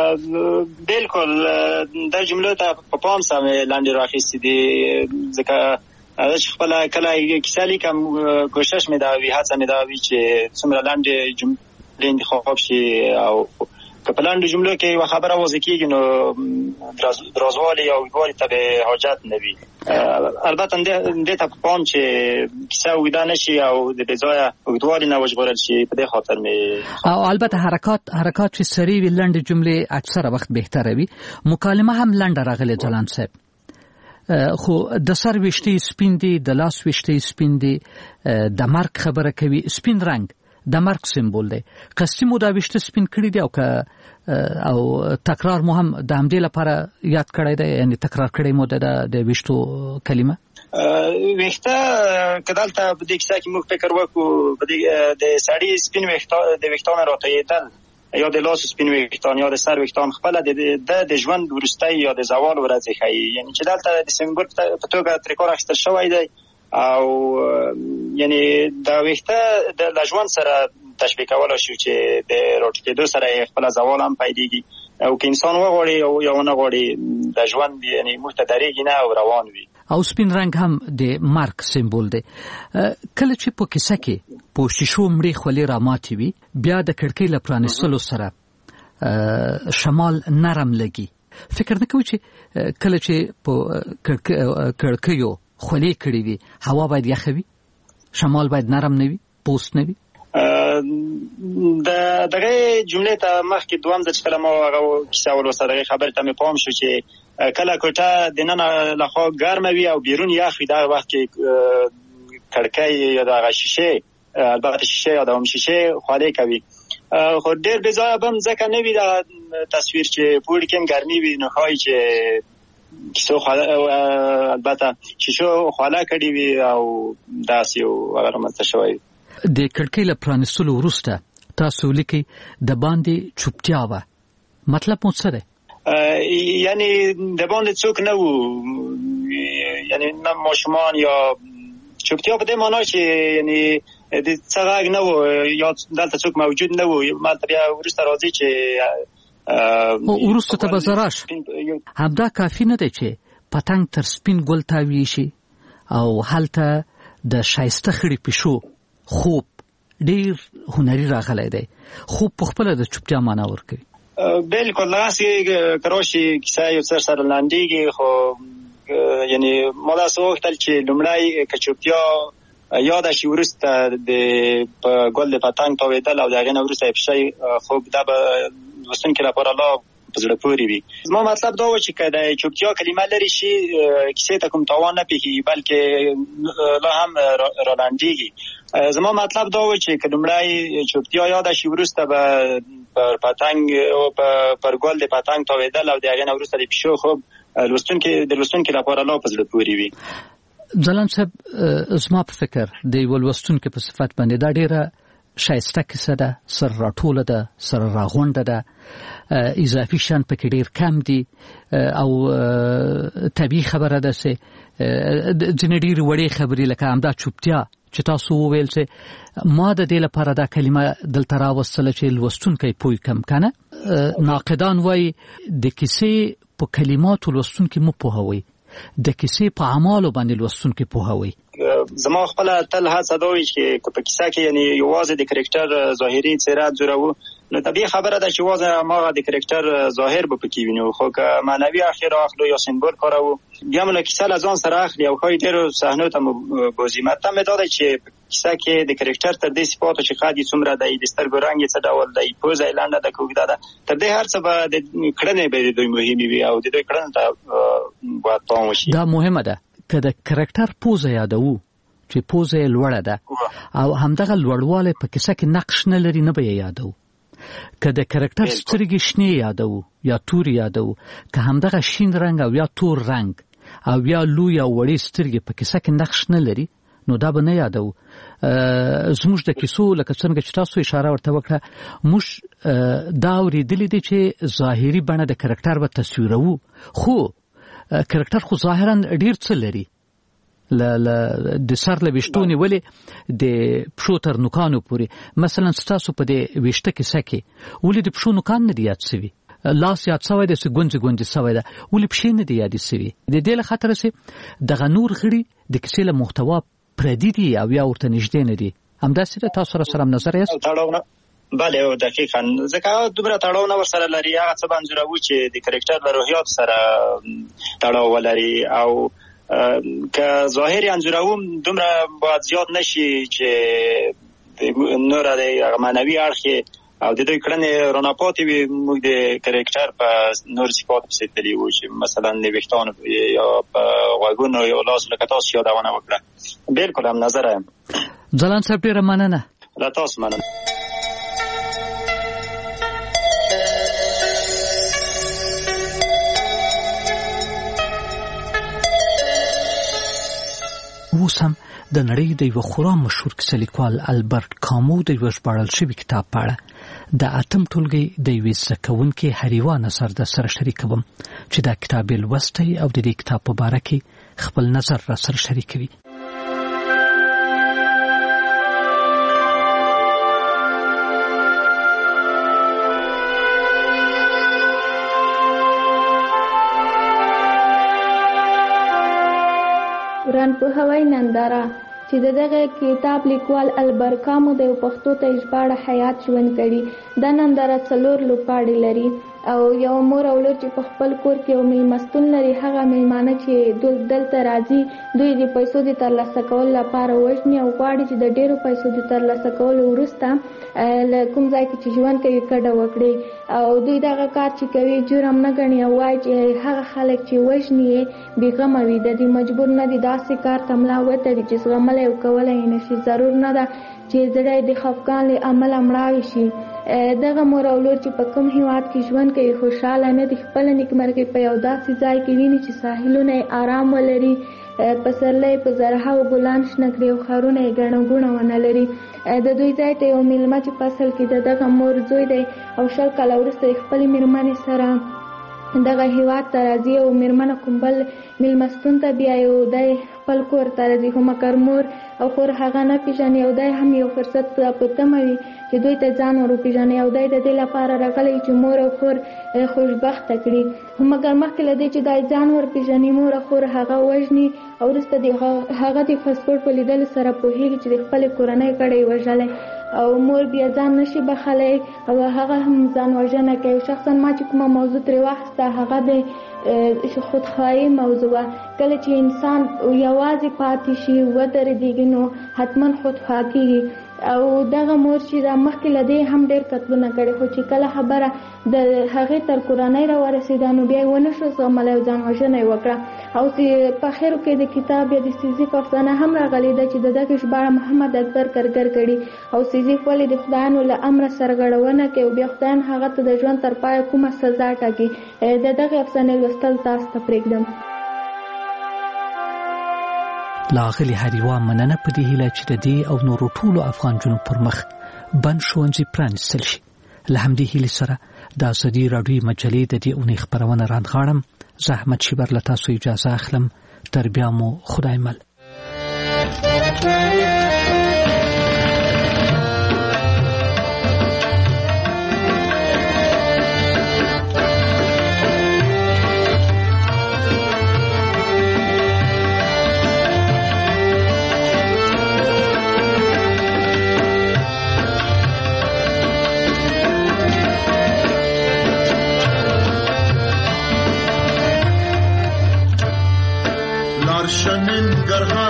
بالکل دا جملو ته په پام سمې لنډې راخیستې دي، ځکه زه چې خپله کله کیسه لیکم کوشش مې دا وي، هڅه مې دا وي چې څومره لنډې جملې انتخاب شي، او که په لنډو جملو کې یوه خبره واضح کېږي نو درازوالي او اوږدوالي ته به حاجت نه وي. البته دې ته په پام چې کیسه اوږده نه شي او د بې ځایه اوږدوالي نه وژغورل شي، په دې خاطر مې. او البته حرکات حرکات چې سریع وي، لنډې جملې اکثره وخت بهتره وي. مکالمه هم لنډه راغلې ځلاند صاحب، خو د سر ویښتې سپین دي، د لاس ویښتې سپین دي، د مرګ خبره کوي. سپین رنګ د مرګ سمبول دی. قصدي مو دا ویښته سپین کړي دي او که او تکرار مو هم د همدې لپاره یاد کړی دی، یعنی تکرار کړی مو د ویښتو کلمه؟ ویښته که دلته په دې کیسه کې موږ فکر وکړو د سړي سپین ویښته د ویښتانو راتویېدل یا د لاس سپین ویښتان یا د سر ویښتان خپله د د ژوند وروستی یا د زوال ورځې ښیي، یعنی چې دلته د سمبول په توګه ترې کار اخیستل شوی دی، او یعنی دا ویښته د ژوند سره تشبیه کولای شو چې د راټوکېدو سره یې خپله زوال هم پیدېږي، او که انسان وغواړي او یا ونه غواړي د ژوند یعنی موږ ته درېږي نه او روان وي. او سپین رنګ هم د مرګ سمبول دی. کله چې په کیسه کې په شیشو مړې خولې راماتې وي، بیا د کړکۍ له پرانیستلو سره شمال نرم لګي. فکر نه کوي چې کله چې په کړکیو خولې کړې وي هوا باید یخه وي، شمال باید نرم نه وي، پوست نه وي؟ د دغه جملې ته مخکې دوام د چې کله ما هغه کیسه ولوسته دغه خبرې ته مې پام شو چې کله کوټه دننه لخوا ګرمه وي او بیرون یخ وي، دغه وخت کې کړکۍ یا دغه شیشې، البته شیشې یا دغه شیشې خولې کوي. خو ډېر بې ځایه به هم ځکه نه وي دغه تصویر چې په اوړي کې هم ګرمي وي، نو ښایي چې کیسو البته شیشو خوله کړې وي او داسې یو هغه رامنځته شوی وي. د کړکۍ له پرانیستلو وروسته تاسو لیکئ د باندې چوپتیا وه، مطلب مو څه دی؟ یعنی د باندې څوک نه وو، یعنی نه ماشومان یا چوپتیا په دې معنا چې یعنی د څه غږ نه وو یا دلته څوک موجود نه وو. مالته بیا وروسته راځي چې وروسته ته به زه راشم. همدا کافي نه دی چې پتنګ تر سپین ګل تاویې شي او هلته د ښایسته خړې پیشو خوب ډیر هنري راغلی دی. خوب په خپله د چوپتیا معنا ورکوي. بالکل داسې که راشي کیسه یو څه سره لنډېږي، خو یعنی ما داسې وغوښتل چې لومړی که چوپتیا یاده شي، وروسته د په ګل د پتنګ تاوېدل او د هغې نه وروسته یې پیشۍ خوب، دا به لوستونکي لپاره لا په زړه پورې وي. زما مطلب دا و چې که د چوپتیا کلمه لرې شي کیسې ته کوم تاوان نه پېښېږي، بلکې لا هم رالنډېږي. زما مطلب دا و چې که لومړی چوپتیا یاده شي، وروسته به پر پتنګ پر ګل د پتنګ تاوېدل او د هغې نه وروسته د پیشو خوب لوستونکي د لوستونکي لپاره لا په زړه پورې وي. ځلاند صاحب، زما په فکر د یوه لوستونکي په صفت باندې دا ډېره ښایسته کیسه ده، سر راټوله ده، سر راغونډه ده، اضافي شیان پکې ډېر کم دي او طبیعي خبره ده چې ځینې ډېرې وړې خبرې لکه همدا چوپتیا چې تاسو وویل چې ما د دې لپاره دا کلمه دلته راوستله چې لوستونکی پوه کم کنه. ناقدان وایي د کیسې په کلماتو لوستونکي مو پوهوي، د کیسې په اعمالو باندې لوستونکي پوهوي. زما خپل تل هڅه دا وي چې په کیسه کې یعنی یوازې د کرکټر ظاهري څیره جوړو نو طبیعي خبره ده چې یوازې ما د کرکټر ظاهر به پکې وینو خو که معنوي اخر اخلو یا سمبول کارو بیا موږ کیسه لازم سره اخلي او خو ډېر صحنه ته بوزي مته مې دا چې کیسه کې د کرکټر تر دې صفاتو چې قادي څومره د سترګو رنګ څه ډول دی پوز ایلانډ د کوګدا ده تر دې هر څه به د کړنې به دوی مهمه وي او د دوی کړنې ته باید پام وشي. دا مهمه ده که د کرکټر پوز یادو چې پوز یې لوړه ده او همدغه لوړواله په کیسه کې نقش نه لري نه به یادو. که د کرکټر سترګې شنې یادو یا تور یادو که همدغه شین رنگ او یا تور رنگ او یا لوی او وړې سترګې په کیسه کې نقش نه لري نو دا به نه یادو. زموږ د کیسو لکه څنګه چې تاسو اشاره ورته وکړه موږ دا اورېدلي دي چې ظاهري بڼه د کرکټر به تصویرو خو کرکټر خو ظاهرا ډیر څه لري ل د سر له وشتونی ولی د پښو تر نوکانو پورې مثلا ستاسو په دې وشته کیسه کې ولې د پښو نوکان نه دی یاد سوي لاس یاد سوی د سګونځ ګونځ سوی ده ولې پښې نه دی یاد سوي د دې له خاطر سي دغه نور غړي د کیسې له محتوا پردي دي او یا ورته نږدې نه دي همداسې تاسو سره سم نظر یې بله او دقیقاً ځکه دومره تړاو نه ورسره لري هغه څه باندې چې د کرکټر له روحیات سره تړاو ولري او که ظاهري انځوروم دومره باید زیات نشي چې نور د معنوي اړخ او د دوی کړنې رانپاتې وي موږ د کرکټر په نور صفات پسې تللي وو چې مثلا د ویښتانو یا په غوږونو یا لاس لکه تاسو یادونه وکړه. بالکل هم نظر یم. ځلان صاحب ډېره مننه. له تاسو مننه. اوس هم د نړۍ د یو خورا مشهور کیسه لیکوال البرټ کامو د یو ژباړل شوي کتاب په اړه د اتم ټولګي د یوې زده کوونکې حریوا نظر در سره شریکوم چې دا کتاب یې لوستی او د دې کتاب په باره کې خپل نظر را سره شریکوي. وران په هوای ننداره چې دغه کتاب لیکوال البرټ کامو د پښتو ته ژباړه حیات ژوند کړي. دا ننداره څلور لوپاړې لري او یو مور او لور چې په خپل کور کې یو میلمستون لري هغه میلمانه چې دلته راځي دوی د پیسو د ترلاسه کولو لپاره وژني او غواړي چې د ډېرو پیسو د ترلاسه کولو وروسته له کوم ځای کې چې ژوند کوي کډه وکړي او دوی دغه کار چې کوي جرم نه ګڼي او وایي چې هغه خلک چې وژني یې بېغمه وي د دې مجبور نه دي داسې کار ته ملا وتړي چې زغملی او کولی یې نه شي. ضرور نه ده چې زړی د خفګان له امله مړاوی شي. دغه مور او لور چې په کوم هیواد کې ژوند کوي خوشحاله نه دي خپله نیکمرغي په یو داسې ځای کې ویني چې ساحلونه یې آرام ولري پسرلی په زرهاو ګلان شنه کړي او ښارونه یې ګڼه ګوڼه ونه لري. د دوی ځای ته یو میلمه چې په اصل کې د دغه مور زوی دی او شل کاله وروسته یې خپلې مېرمنې سره دغه هیواد ته راځي او مېرمنه کوم بل میلمستون ته بیایي او دی خپل کور ته راځي خو مګر مور او خور هغه نه پېژني او دی هم یو فرصت په تمه وي چې دوی ته ځان ور وپېژني او دی د دې لپاره راغلی چې مور او خور خوشبخته کړي. خو مګر مخکې له دې چې دی ځان ور پېژني مور او خور هغه وژني او وروسته د هغه د پاسپورټ په لیدلو سره پوهېږي چې د خپلې کورنۍ کډه یې وژلی او مور بیا ځان نشي بخلی او هغه هم ځان وژنه کوي. شخصا ما چې کومه موضوع ترې واخیسته هغه د خودخواهي موضوع وه. کله چې انسان یوازې پاتې شي ودرېږي نو حتما خودخواه کېږي او دغه مور چې دا مخکې له دې هم ډېر قتلونه کړي خو چې کله خبره د هغې تر کورنۍ راورسېده نو بیا یې ونه شو زغملی او ځان وژنه یې وکړه. او په اخرو کې د کتاب یا د سیزیف افسانه هم راغلې ده چې د دغې ژباړه محمد اکبر کرګر کړي او سیزیف ولې د خدایانو له امره سرغړونه کوي او بیا خدایان هغه ته د ژوند تر پایه کومه سزا ټاکي. د دغې افسانې لوستل تاسو ته پرېږدم. لاغلی حریوا مننه په دې هیله چې د دې او نورو ټولو افغان جنو پر مخ بند ښوونځي پرانیستل شي. له همدې هیلې سره د ازادي راډیو مجلې د دې اونۍ خپرونه رانغاړم. زه احمد شیبر له تاسو اجازه اخلم. تر بیا مو خدای مل.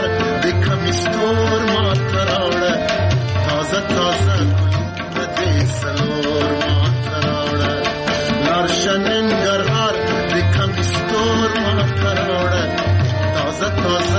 ننګرهار د کمیستور ما تراوړه تازه تازه ګلونه دې سلور ما تراوړه لاړشه ننګرهار د کمیستور ما تراوړه تازه تازه